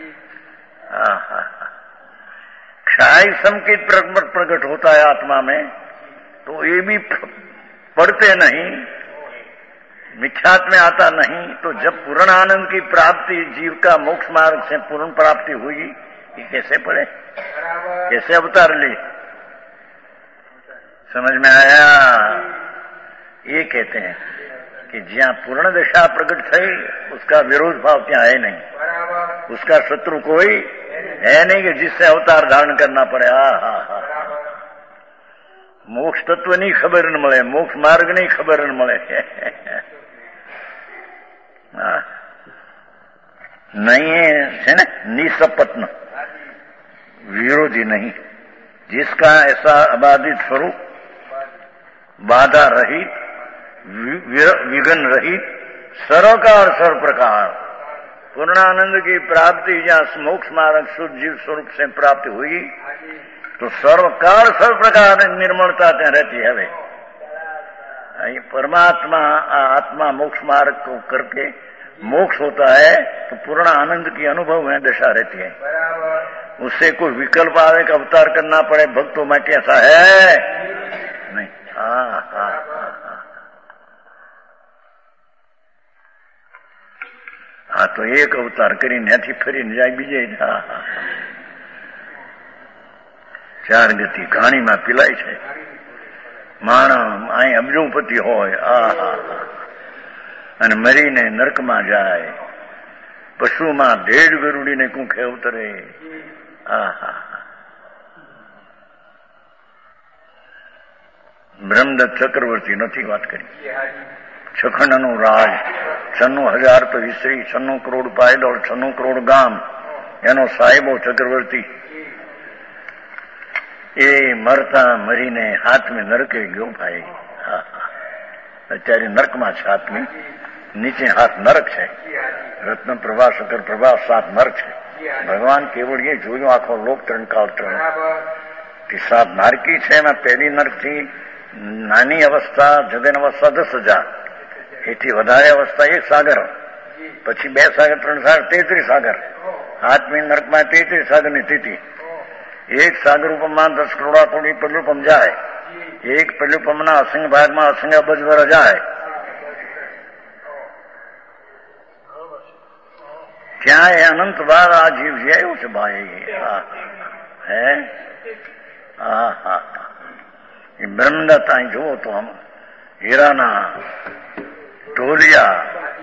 क्षय संकेत प्रकट होता है आत्मा में, तो ये भी पढ़ते नहीं, मिथ्यात्व में आता नहीं। तो जब पूर्ण आनंद की प्राप्ति जीव का मोक्ष मार्ग से पूर्ण प्राप्ति हुई, ये कैसे पढ़े, कैसे अवतार ली, समझ में आया? ये कहते हैं कि जहां पूर्ण दशा प्रकट थी, उसका विरोध भाव क्या है नहीं, उसका शत्रु कोई है नहीं कि जिससे अवतार धारण करना पड़े। हा हा हा मोक्ष तत्व नहीं खबर न મળે, मोक्ष मार्ग नहीं खबर न મળે। नहीं है ना, निसपत्न विरोधी नहीं, जिसका ऐसा अबाधित स्वरूप, बाधा रहित, विघ्न रहित, सर्वकार सर्व प्रकार पूर्णानंद की प्राप्ति जहां मोक्ष मार्ग शुद्ध जीव स्वरूप से प्राप्ति हुई, तो सर्वकार सर्व प्रकार निर्मलता त्या रहती है। वे परमात्मा आत्मा मोक्ष मार्ग को करके मोक्ष होता है, तो पूर्ण आनंद की अनुभव में दशा रहती है। उससे कोई विकल्प आवे का अवतार करना पड़े भक्तों में, कैसा है नहीं। હા હા હા હા તો એક અવતાર કરીને ત્યાંથી ફરીને જાય બીજે. હા હા ચાર ગતિ ઘાણીમાં પીલાય છે. માણસ અહીં અબજોપતિ હોય આ હા અને મરીને નરકમાં જાય. પશુમાં ઢેડ ગરુડીને કુંખે ઉતરે. આ હા બ્રહ્મદત્ત ચક્રવર્તી નથી વાત કરી. છખંડનું રાજ, છન્નું હજાર તો ઈસરી, છન્નું કરોડ પાયદળ, છન્નું કરોડ ગામ, એનો સાહેબો ચક્રવર્તી. એ મરતા મરીને હાથમી નરકે ગયો ભાઈ. હા અત્યારે નરકમાં છે હાથમી, નીચે હાથ નરક છે. રત્ન પ્રભા, શંકર પ્રભા, સાત નરક છે. ભગવાન કેવળ એ જોયું આખો લોક ત્રણકાળ ત્રણ કે સાત નારકી છે. એમાં પહેલી નરક થી નાની અવસ્થા જગન અવસ્થા દસ હજાર, એથી વધારે અવસ્થા એક સાગર, પછી બે સાગર, ત્રણ સાગર, તેત્રીસ સાગર. હાથમી નરકમાં તેત્રીસ સાગરની સ્થિતિ. એક સાગર ઉપમમાં દસ કરોડા કોટી પેલુપમ જાય. એક પેલુપમના અસંગ ભાગમાં અસંગ અબજ વર જાય. ક્યાં એ અનંત વાર આ જીવ જીવ્યો છે ભાઈ. હે હા હા એ બ્રહ્મદત્ત અહીં જુઓ તો આમ હીરાના ઢોલિયા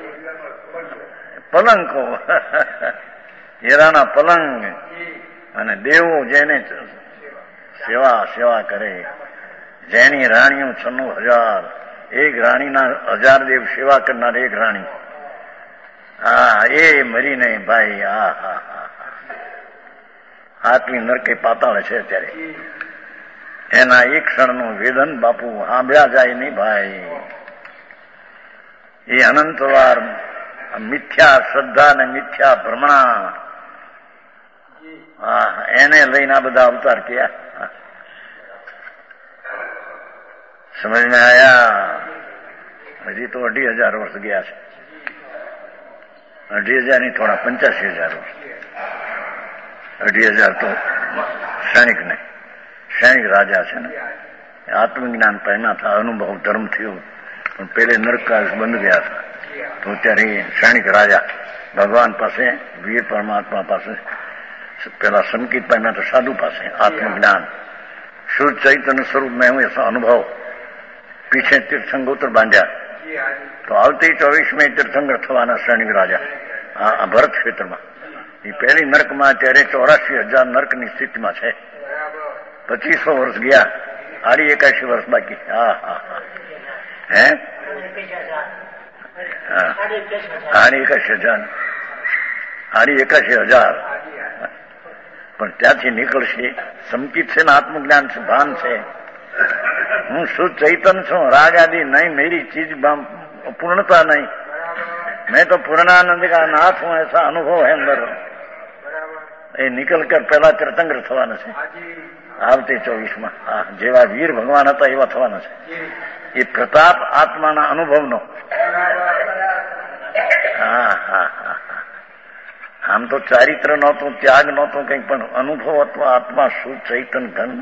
પલંકો, હીરાના પલંગ અને દેવો જેને સેવા સેવા કરે. જેની રાણીઓ છન્નું હજાર, એક રાણીના હજાર દેવ સેવા કરનાર એક રાણી. હા એ મરીને ભાઈ હા હા હા હાથમી નરકે પાતાળ છે અત્યારે. એના એક ક્ષણનું વેદન બાપુ સાંભળ્યા જાય નહીં ભાઈ. એ અનંતવાર મિથ્યા શ્રદ્ધા ને મિથ્યા ભ્રમણા, હા એને લઈને આ બધા અવતાર ક્યાં સમજમાં આયા? હજી તો અઢી હજાર વર્ષ ગયા છે. અઢી હજાર ની થોડા પંચ્યાસી હજાર વર્ષ. અઢી હજાર તો સૈનિક ને સૈનિક રાજા છે ને, આત્મજ્ઞાન પહેલા હતા, અનુભવ ધર્મ થયો, પણ પેલે નરકાશ બંધ ગયા હતા. તો ત્યારે સૈનિક રાજા ભગવાન પાસે, વીર પરમાત્મા પાસે, પેલા સંકિત પહેલા તો સાધુ પાસે આત્મજ્ઞાન શુદ્ધ ચૈતન્ય સ્વરૂપ में હું ऐसा अनुभव पीछे तीर्थंगोत्र बांध्या. તો આવતી ચોવીસમાં તીર્થંકર થવાના સૈનિક રાજા આ ભરત ક્ષેત્રમાં. એ પહેલી નર્કમાં અત્યારે ચોરાસી હજાર નર્કની સ્થિતિમાં છે. પચીસો વર્ષ ગયા, આડી એકાશી વર્ષ બાકી. હા હા હા હે હા આડી એકાશી હજાર આડી એકાશી હજાર પણ ત્યાંથી નીકળશે. સંકિત છે ને આત્મજ્ઞાન છે, ભાન છે. હું શુદ્ધ ચૈતન છું, રાગ આદि નહીં, मेरी चीज पूर्णता नहीं, मैं तो पूर्णानंद का नाथ हूं, ऐसा अनुभव है अंदर. એ નિકલ કર પેલા તીર્થંકર થવાના છે આવતી ચોવીસમાં. હા જેવા વીર ભગવાન હતા એવા થવાના છે. એ પ્રતાપ આત્માના અનુભવનો. હા હા હા આમ તો ચારિત્ર નહોતું, ત્યાગ નહોતું કંઈ, પણ અનુભવ હતો આત્મા શુદ્ધ चैतन घन.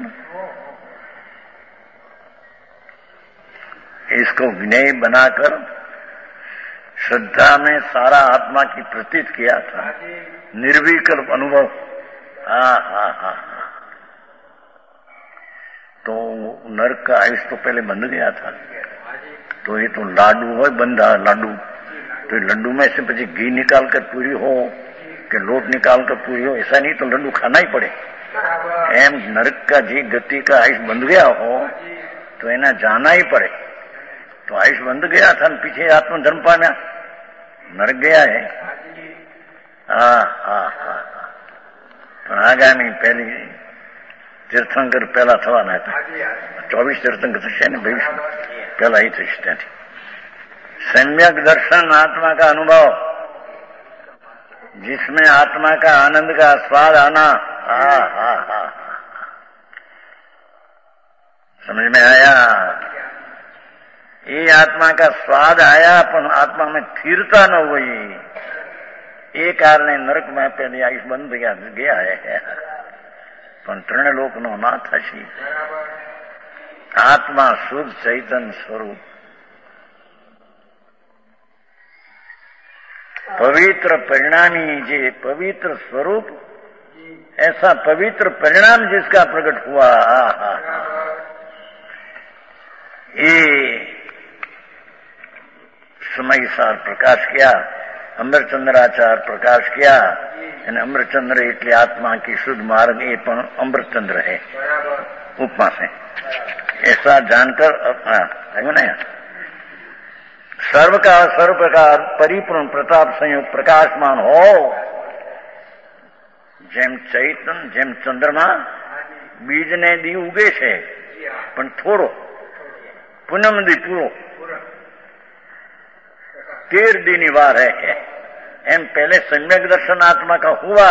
इसको विनय बनाकर श्रद्धा में सारा आत्मा की प्रतीत किया था. निर्विकल्प अनुभव. हाँ हाँ हाँ तो नरक का आयुष तो पहले बंध गया था. तो ये तो लाडू हो बंधा लाडू, तो लड्डू में से પછી घी निकाल कर पूरी हो कि लोट निकाल कर पूरी हो, ऐसा नहीं, तो लड्डू खाना ही पड़े. एम नरक का जी गति का आयुष बंध गया हो तो एना जाना ही पड़े. तो आयुष बंध गया था, पीछे आत्मधर्म पाम्या, नरक गया है. હા હા હા પણ આગામી પહેલી તીર્થંકર પહેલા થવાના હતા. ચોવીસ તીર્થંકર થશે ને ભવિષ્ય પહેલા એ થશે. ત્યાંથી सम्यक दर्शन आत्मा का अनुभव, जिसमें आत्मा का आनंद का स्वाद आना. हाँ हाँ हाँ समझ में आया? ये आत्मा का स्वाद आया पण आत्मा में स्थिरता न हुई, એ કારણે નરકમાં પેલી આયુષ બંધ ગયા ગયા હે. પણ ત્રણ લોકનો ના થશે. आत्मा शुद्ध चैतन्य स्वरूप, पवित्र परिणामी जे पवित्र स्वरूप, ऐसा पवित्र परिणाम जिसका प्रकट हुआ, ये समय सार प्रकाश किया, अमृतचंद्राचार्य प्रकाश किया। अमृतचंद्र એટલે आत्मा की शुद्ध मार्ग, ये पण अमृतचंद्र है उपमा से, ऐसा जानकर है ना। सर्व का सर्व प्रकार परिपूर्ण प्रताप संयुक्त प्रकाशमान हो, જેમ ચૈતન જેમ ચંદ્રમા બીજને દી ઉગે છે પણ થોડો, પૂનમ દી પૂરો, तेर दिन वार है। एम पहले सम्यक दर्शन आत्मा का हुआ,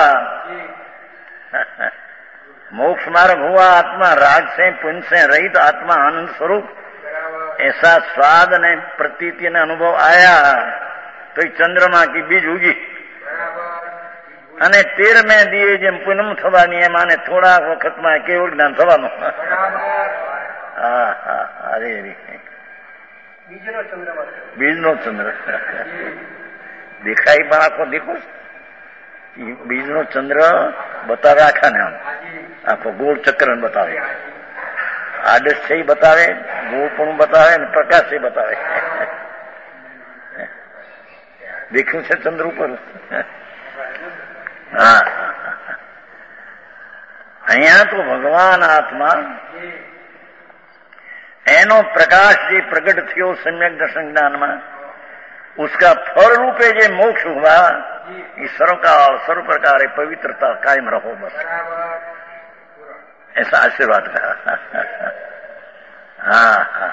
मोक्ष मार्ग हुआ, आत्मा राग से पुण्य से रहित आत्मा आनंद स्वरूप, ऐसा स्वाद ने प्रतीति ने अनुभव आया तो चंद्रमा की बीज उगी અને તેર में दिए જેમ પૂનમ થવાની એમ આને થોડા વખતમાં કેવળ જ્ઞાન થવાનું। હા હા અરે બીજનો ચંદ્ર, બીજનો ચંદ્ર દેખાય પણ આખો દેખો, બીજનો ચંદ્ર બતાવે આખાને, આમ આખો ગોળ ચક્ર બતાવે, આદર્શ છે બતાવે, ગોળ પણ બતાવે ને પ્રકાશ છે બતાવે। દેખ્યું છે ચંદ્ર ઉપર? હા, અહીંયા તો ભગવાન આત્મા એનો प्रकाश જે प्रकट થયો सम्यक दर्शन ज्ञान में, उसका फल रूपे जे मोक्ष हुआ, ये सर्वकाल सर्व प्रकार पवित्रता कायम रहो बस, ऐसा आशीर्वाद का। हाँ हाँ,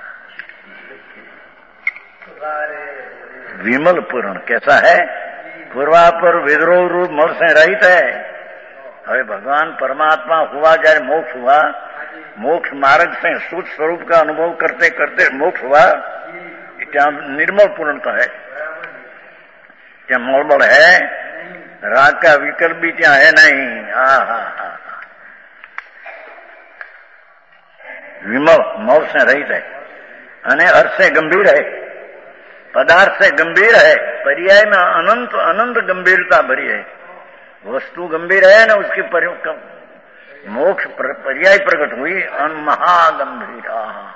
विमल पूर्ण कैसा है? पूर्वा पर विद्रोह रूप मल से रहित है। હવે भगवान परमात्मा हुआ, जયારે मोक्ष हुआ, मोक्ष मार्ग से शुद्ध स्वरूप का अनुभव करते करते मोक्ष हुआ, क्या निर्मल पूर्णता है, क्या मोलबल है, राग का विकल्प भी क्या है नहीं। हा हा हा, विमल मौल से रहित है, अने अर्थ से गंभीर है, पदार्थ से गंभीर है, पर्याय में अनंत अनंत गंभीरता भरी है। वस्तु गंभीर है ना, उसकी मोक्ष पर्याय प्रकट हुई, महागंभीर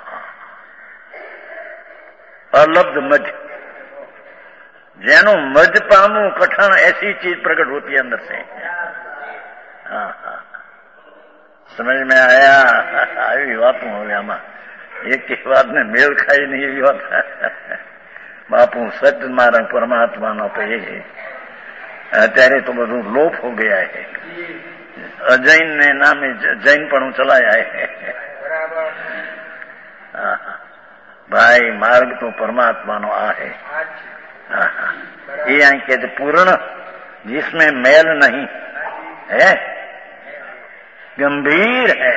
अलब्ध मध्य, जैनो मध्य पामू कठिन, ऐसी चीज प्रकट होती है अंदर से। हाँ हाँ, समझ में आया? आई बात हो गया मां, एक की बात ने मेल खाई नहीं, ये बात बापू सत्य मार्ग परमात्मा नो तो ये અત્યારે તો બધું લોપ हो गया है, અજૈન ને નામે જૈન પણ ચલાયા है। भाई मार्ग तो परमात्मा नो आ है। ये यहाँ कहते पूर्ण, जिसमें मैल नहीं है, गंभीर है।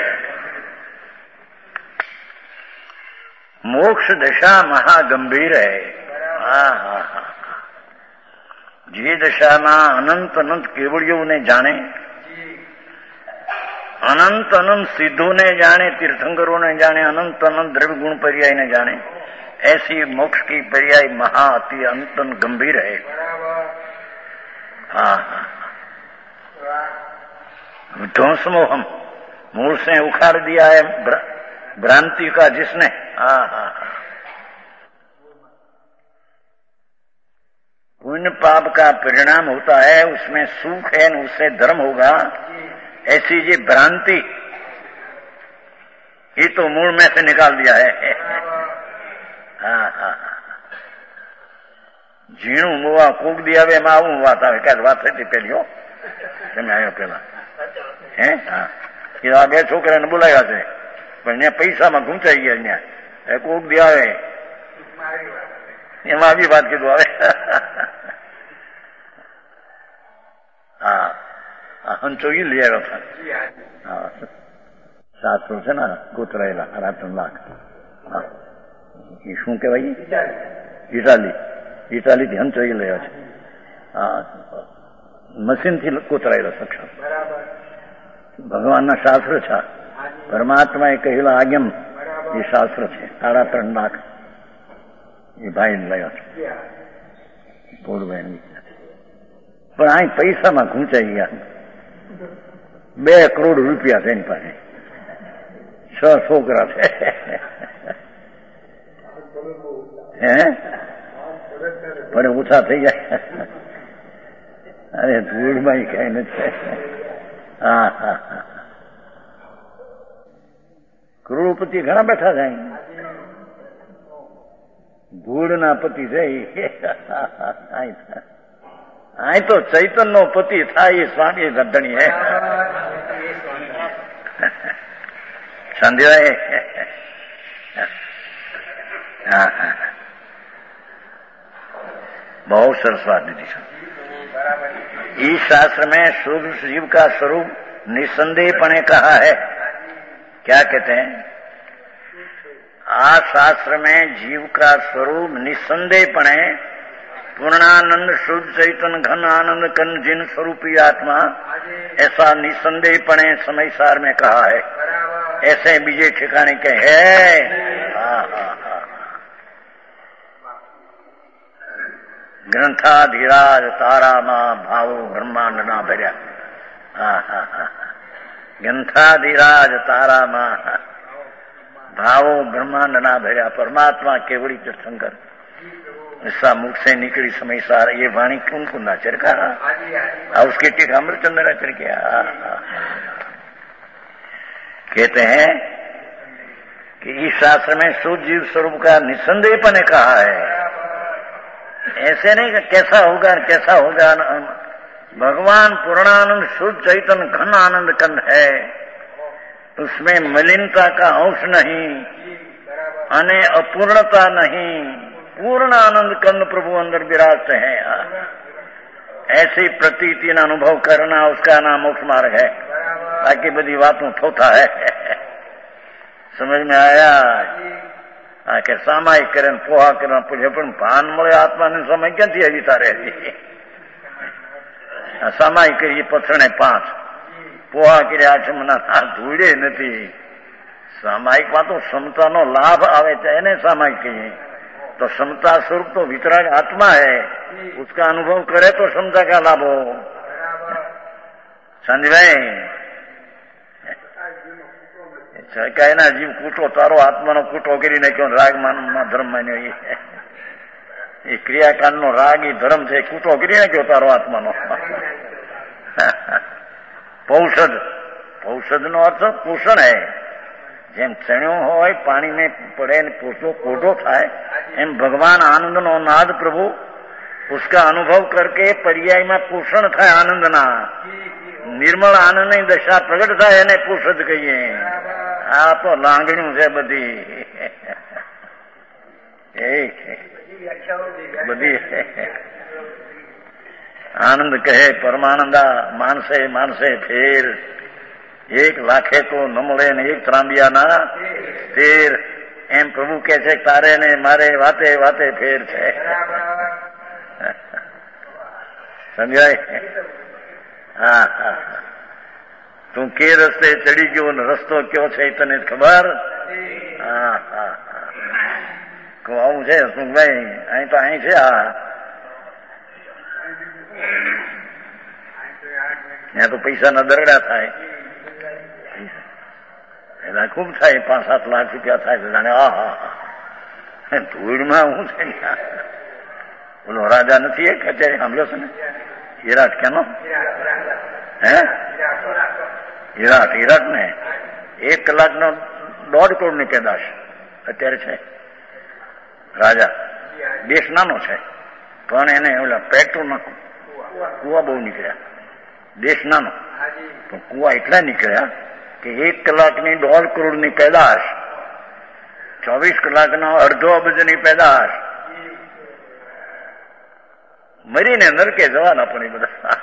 मोक्ष दशा महागंभीर है। हाँ हाँ हाँ, જે દશામાં અનંત અનંત કેવળીઓને જાણે, અનંત અનંત સિદ્ધોને જાણે, तीर्थंकरों ने जाने, अनंत अनंत द्रव्य गुण पर्याय ने जाने, ऐसी मोक्ष की पर्याय महा अति अंतन गंभीर है। हाँ हाँ, ध्वंस मोहम मूल से उखाड़ दिया है भ्रांति का जिसने। हाँ हाँ, पुण्य पाप का परिणाम होता है, उसमें सुख है, उससे धर्म होगा, ऐसी ये भ्रांति, ये तो मूल में से निकाल दिया है। हाँ हाँ, झीणू मुआ कूक दिया वे माँ आવું વાત આવે, ક્યાંક વાત થઈ પેલી હો, તમે આવ્યો પેલા હે? હા, એ આ બે છોકરાને બોલાવ્યા છે, પણ ત્યાં પૈસામાં ઘૂંચાઈ ગયા, ત્યાં કૂક દે આવે એમાં આવી વાત કીધું આવે। હા, હંચોઈ લઈ આવ્યો था। હા, સાતસો છે ને કોતરાયેલા રાતન લાખ। હા, એ શું કહેવાય? ઇટાલી, ઇટાલીથી હંચોઈ લઈ આવ્યો છે। હા, મશીનથી કોતરાયેલો સક્ષમ। ભગવાનના શાસ્ત્ર છે, પરમાત્માએ કહેલા આજ્ઞમ એ શાસ્ત્ર છે. સાડા ત્રણ લાખ એ ભાઈ લયો છે પોળભાઈ. પણ અહીં પૈસામાં ઘૂંચાઈ ગયા. બે કરોડ રૂપિયા છે એની પાસે, છ છોકરા છે. હે પણ ઓછા થઈ જાય. અરે ધૂળમાં કઈ નથી. હા હા હા, કરોડપતિ ઘણા બેઠા છે. ધૂળના પતિ છે. અહીં તો ચૈતન્ય નો પતિ થાય એ સ્વામી ધણી હે. समझे? हाँ हाँ, बहुत सरस बात दीदी साहब। इस शास्त्र में शुद्ध जीव का स्वरूप निसंदेहपणे कहा है। क्या कहते हैं? आज शास्त्र में जीव का स्वरूप निसंदेहपणे पूर्णानंद शुद्ध चैतन्य घन आनंद कन जिन स्वरूपी आत्मा, ऐसा निसंदेहपणे समय सार में कहा है। ऐसे बीजे ठिकाने के है। हाँ हाँ हाँ, ग्रंथाधिराज तारा मां भावो ब्रह्मांड ना भर्या। हाँ हाँ हाँ, ग्रंथाधिराज तारा मां भावो ब्रह्मांड ना भर्या। परमात्मा केवड़ी तीर्थंकर ऐसा मुख से निकली समय सार। ये वाणी कौन कौन नाचर का और उसके टीका अमृतचंद्र नाचर के। कहते हैं कि इस शास्त्र में शुद्ध जीव स्वरूप का निसंदेहपणे कहा है। ऐसे नहीं कि कैसा होगा कैसा होगा। भगवान पूर्णानंद शुद्ध चैतन्य घन आनंद कंद है, उसमें मलिनता का अंश नहीं, अने अपूर्णता नहीं, पूर्ण आनंद कंद प्रभु अंदर विराजते हैं। ऐसी प्रतीति अनुभव करना उसका नाम मोक्ष मार्ग है। बाकी बड़ी बातों थोथा है। समझ में आया? हाँ, के सामायिक करें पोहा करना पूछे पण भान मळे आत्मा ने समय क्यांथी આવી તારે? सामायिक करिए पथरणे पांच पोहा કર્યા છે મને ધૂળે નથી। સામાયિકમાં તો સમતાનો લાભ આવે છે એને સામાયિક કહીએ। तो समता स्वरूप तो वितराग आत्मा है, उसका अनुभव करे तो समता का लाभ हो। समझ गए? कहना जीव कूटो तारो आत्मा नो कूटो करी ने क्यों राग मान धर्म मान्यो? ये क्रियाकांड नो राग ही धर्म थे। कूटो करी ने क्यों तारो आत्मा नो? पौषध, पौषध नो अर्थ पोषण है। જેમ ચણ્યો હોય પાણી में પડે ને પોષો કોટો થાય, એમ ભગવાન આનંદનો નાદ પ્રભુ उसका अनुभव करके पर्याय में पोषण થાય આનંદના। निर्मल आनंदની દશા પ્રગટ થાય એને પોષદ કહીએ। આ તો લાંગણ્યું છે બધી બધી આનંદ કહે પરમાનંદા માનસે માનસે ફેર। एक लाखे तो न મળે ને एक ત્રાંબિયા ના તેર। એમ પ્રભુ કે છે તારે ને મારે વાતે વાતે ફેર છે। સમજાય? હા હા, તું કે રસ્તે ચડી ગયો ને રસ્તો કયો છે તને ખબર? હા હા હા, આવું છે સુખભાઈ? અહીં તો અહીં છે। આ ત્યાં તો પૈસાના દરડા થાય, એના ખૂબ થાય, પાંચ સાત લાખ રૂપિયા થાય છે જાણે। આ હા હા, ધૂળમાં હું છે ને ઓલો રાજા નથી એક અત્યારે સાંભળ્યો છે ને વિરાટ, કેનો હે વિરાટ? વિરાટ ને એક કલાકનો દોઢ કરોડની પેદાશ અત્યારે છે રાજા। દેશ નાનો છે પણ એને ઓલા પેટ્રોલના કુવા બહુ નીકળ્યા। દેશ નાનો પણ કુવા એટલા નીકળ્યા કે એક કલાકની દોઢ કરોડની પેદાશ, ચોવીસ કલાકનો અડધો અબજની પેદાશ, મરીને નરકે જવાના પણ એ બધા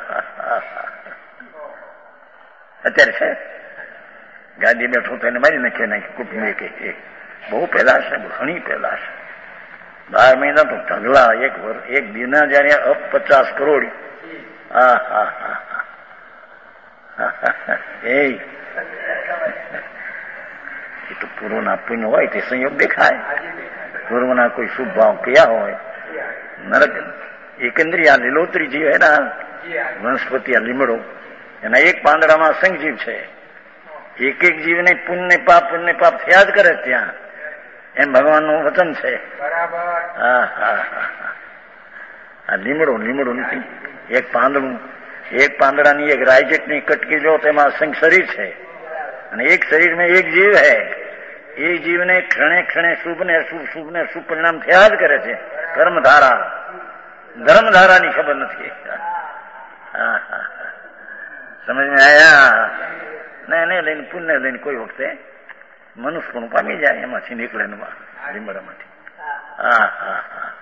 અત્યારે છે। ગાડી બેઠો થઈને મારી નાખે નાખી કુટુંબી કે બહુ પેદાશ છે, ઘણી પેદાશ। બાર મહિના તો ઢગલા, એક વર્ષ એક દિના જયારે અપ પચાસ કરોડ। હા હા હા એ તો પૂર્વના પુણ્ય હોય તે સંયોગ દેખાય. પૂર્વના કોઈ શુભ ભાવ કયા હોય. નરક એકંદરી આ લીલોતરી જીવ એના વનસ્પતિ આ લીમડો એના એક પાંદડામાં અસંખ્ય જીવ છે. એક એક જીવને પુણ્ય પાપ પુણ્ય પાપ થયા જ કરે ત્યાં, એમ ભગવાનનું વચન છે. હા હા હા આ લીમડો લીમડો નથી, એક પાંદડું, એક પાંદડાની એક રાયજેટની કટકી જો તેમાં અસંખ્ય શરીર છે અને એક શરીરમાં એક જીવ હે. એ જીવને ક્ષણે ક્ષણે શુભ ને અશુભ શુભ ને અશુભ પરિણામ થયા જ કરે છે. કર્મધારા ધર્મધારાની ખબર નથી. હા હા સમજમાં આયા ને? એને લઈને પુણ્ય લઈને કોઈ વખતે મનુષ્ય પણ પામી જાય એમાંથી નીકળે લીમડામાંથી. હા હા હા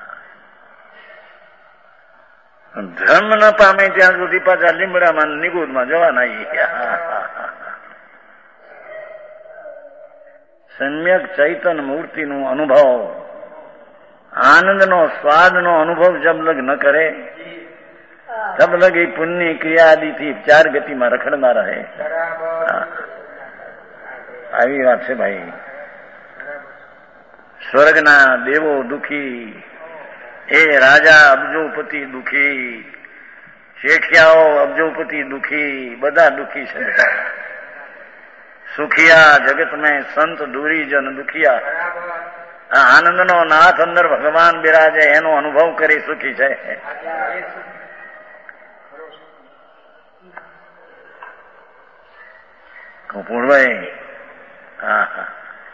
ધર્મ ન પામે ત્યાં સુધી પાછા લીમડામાં નિગુદમાં જવાના. સમ્યક ચૈતન મૂર્તિનું અનુભવ, આનંદનો સ્વાદનો અનુભવ જબ લગ ન કરે તબ લગ એ પુણ્ય ક્રિયાદિથી ચાર ગતિમાં રખડના રહે. આવી વાત છે ભાઈ. સ્વર્ગના દેવો દુખી, એ રાજા અબજોપતિ દુખી, શેઠિયાઓ અબજોપતિ દુખી, બધા દુખી છે. સુખિયા જગત મેં સંત દુરીજન દુખિયા. આ આનંદનો નાથ અંદર ભગવાન બિરાજે એનો અનુભવ કરી સુખી છે. પૂર્વય હા હા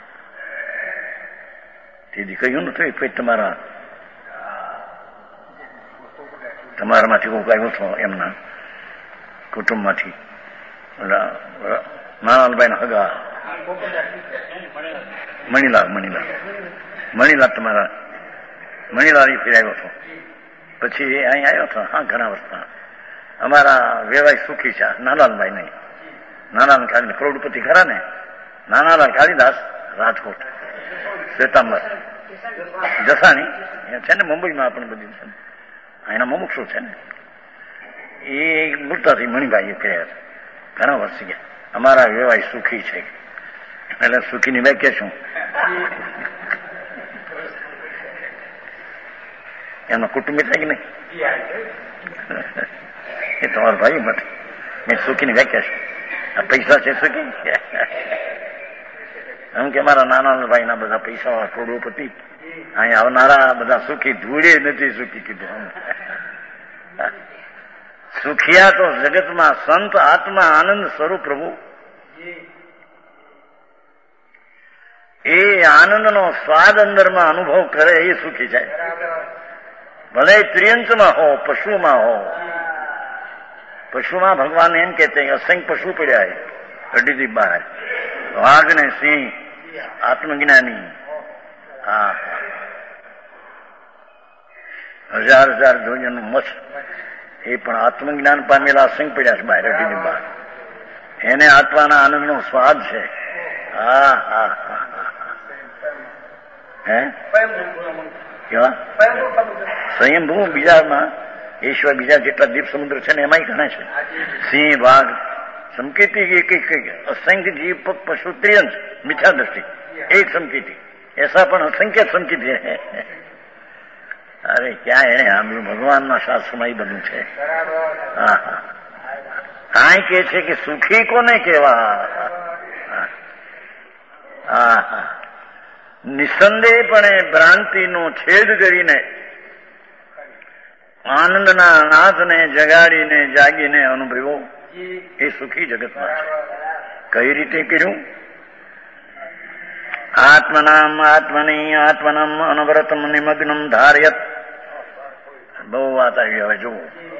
તેથી કહ્યું નથી પેટ તમારા તમારામાંથી કોઈક આવ્યો છો એમના કુટુંબમાંથી નાનાભાઈ ના હગા મણીલાલ મણીલાલ મણીલાલ તમારા મણીલાલ ફેરાયો હતો પછી અહીં આવ્યો હતો. હા ઘણા વર્ષ અમારા વેવાય સુખી છે. નાનાલાલભાઈ નહીં, નાનાલાલ કાળી કરોડપતિ ખરા ને, નાનાલાલ કાળીદાસ રાજકોટ શ્વેતાંબર જસાણી છે ને મુંબઈમાં આપણે બધી છે ને એના મુમુક્ષુ છે ને એ મૂર્તાથી મણિભાઈ ફેર્યા છે ઘણા વર્ષ ગયા. અમારા વેવાય સુખી છે એટલે સુખીની વ્યાખ્યા શું? એમનો કુટુંબી છે કે નહીં? એ તમારા ભાઈ નથી. મેં સુખીની વ્યાખ્યા શું? આ પૈસા છે સુખી? એમ કે મારા નાના ભાઈ ના બધા પૈસા કરોડોપતિ, અહીંયા આવનારા બધા સુખી, ધૂળે નથી સુખી કીધું. સુખિયા તો જગતમાં સંત આત્મા આનંદ સ્વરૂપ પ્રભુ, એ આનંદનો સ્વાદ અંદરમાં અનુભવ કરે એ સુખી છે. ભલે ત્રિયંચમાં હો, પશુમાં હો. પશુમાં ભગવાન એમ કહેતે અસંખ્ય પશુ પડ્યા અડીથી બહાર, વાઘ ને સિંહ આત્મજ્ઞાની. હા હજાર હજાર જોજનનું મસ્ત એ પણ આત્મજ્ઞાન પામેલા અસંખ્ય પડ્યા છે બહાર અડીથી બહાર. એને આત્માના આનંદનો સ્વાદ છે. હા હા હા હે કેવા સ્વયંભૂ બીજામાં એ સિવાય બીજા જેટલા દીપ સમુદ્ર છે ને એમાંય ઘણા છે. સિંહ વાઘ સંકેતી એક એક અસંખ્ય જીવ પશુ ત્રિયંશ મિથ્યા દ્રષ્ટિ એક સંકેતી એસા પણ અસંખ્ય સંકેતી હે. અરે ક્યાં એને સાંભળ્યું? ભગવાનના શાસ્ત્રમાં એ બધું છે. હા હા કાંઈ કે છે કે સુખી કોને કેવા? હા હા નિસંદેહપણે ભ્રાંતિનો છેદ કરીને આનંદના નાથને જગાડીને જાગીને અનુભવ્યો એ સુખી જગતમાં છે. કઈ રીતે કર્યું? આત્મનામ આત્મની આત્મનમ અનવરતમ નિમગ્નમ ધાર્યત. બહુ વાત આવી. હવે જુઓ,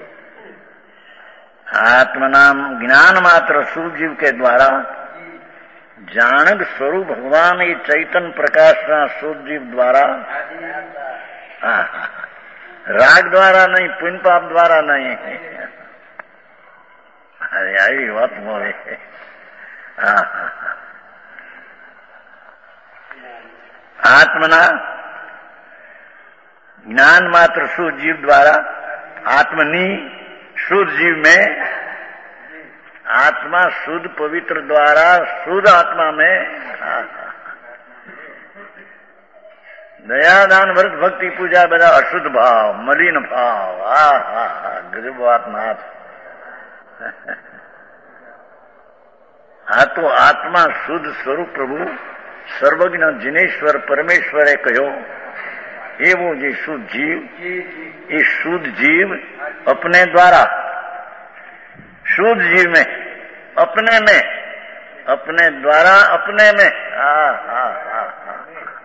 આત્મનામ જ્ઞાન માત્ર સુજીવ કે દ્વારા જાણક સ્વરૂપ ભગવાન એ ચૈતન પ્રકાશના શુદ્ધજીવ દ્વારા, હા રાગ દ્વારા નહીં, પુણ્ય પાપ દ્વારા નહીં. અરે આવી વાત મળે. હા હા આત્મના ज्ञान मात्र शुद्ध जीव द्वारा आत्मनी शुद्ध जीव में आत्मा शुद्ध पवित्र द्वारा शुद्ध आत्मा में दया दान व्रत भक्ति पूजा બધા અશુદ્ધ ભાવ મલિન ભાવ આ હા હા ગજબ વાત નાથ આ તો આત્મા શુદ્ધ સ્વરૂપ પ્રભુ સર્વજ્ઞ જિનેશ્વર પરમેશ્વરે કહ્યો એવો જે શુદ્ધ જીવ એ શુદ્ધ जीव अपने द्वारा शुद्ध जीव में अपने में अपने द्वारा अपने में हा हा हा हा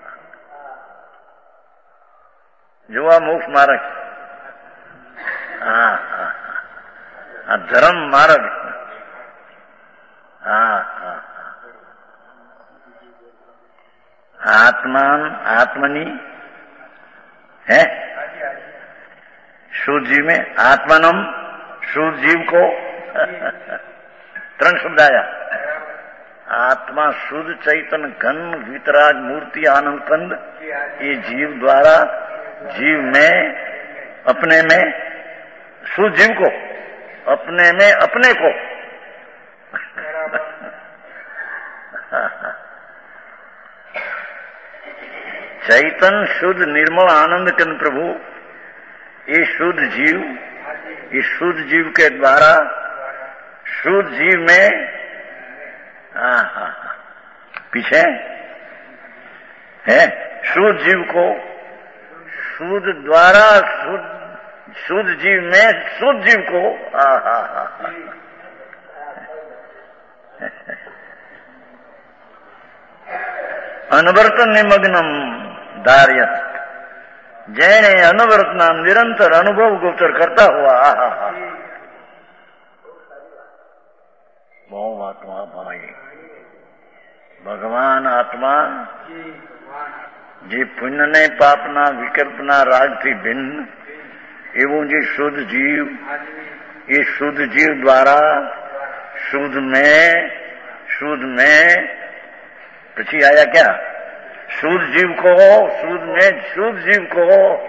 जो आ मोक्ष मार्ग हा हा हा धर्म मार्ग हा हा आत्मान आत्मनी है शुद्ध जीव में आत्मानम शुद्ध जीव को त्रण शब्द आया आत्मा शुद्ध चैतन घन वितराग मूर्ति आनंद कंद ये जीव द्वारा जीव में अपने में शुद्ध जीव को अपने में अपने को चैतन शुद्ध निर्मल आनंद कंद प्रभु ये शुद्ध जीव इस शुद्ध जीव के द्वारा शुद्ध जीव में हा हा पीछे है शुद्ध जीव को शुद्ध द्वारा शुद्ध शुद्ध जीव में शुद्ध जीव को हा हा हा अनवर्त निमग्नम धार्यत जैने अनवरत नाम निरंतर अनुभव गोचर करता हुआ आहा हा बहु आत्मा भाई भगवान आत्मा જે પુણ્યને પાપના વિકલ્પના રાગથી ભિન્ન એવું જે શુદ્ધ જીવ ये शुद्ध जीव द्वारा शुद्ध में शुद्ध में પછી आया क्या शुद्ध जीव को शुद्ध में शुद्ध जीव को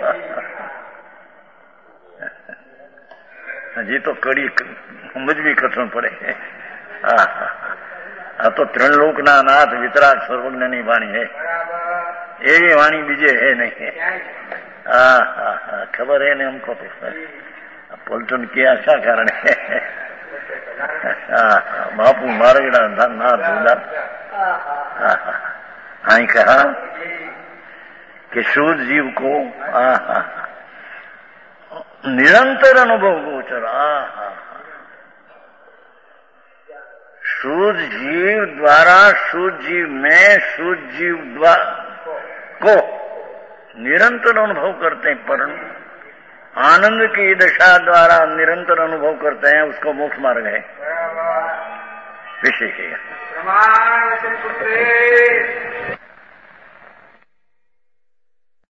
હજી તો કડી સમજવી કઠણ પડે આ તો ત્રણ લોકના નાથ વિતરાગ સર્વજ્ઞની વાણી હે એવી વાણી બીજે હે નહીં હા હા હા ખબર है ने हमको तो पलटन किया क्या कारण है बापू मारगड़ा नाथ आई कहा कि शुद्ध जीव को आ हा निरंतर अनुभव गोचर आ हा शुद्ध जीव द्वारा शुद्ध जीव में शुद्ध जीव द्वारा को निरंतर अनुभव करते हैं परम आनंद की दशा द्वारा निरंतर अनुभव करते हैं उसको मोक्ष मार्ग है विशेष है।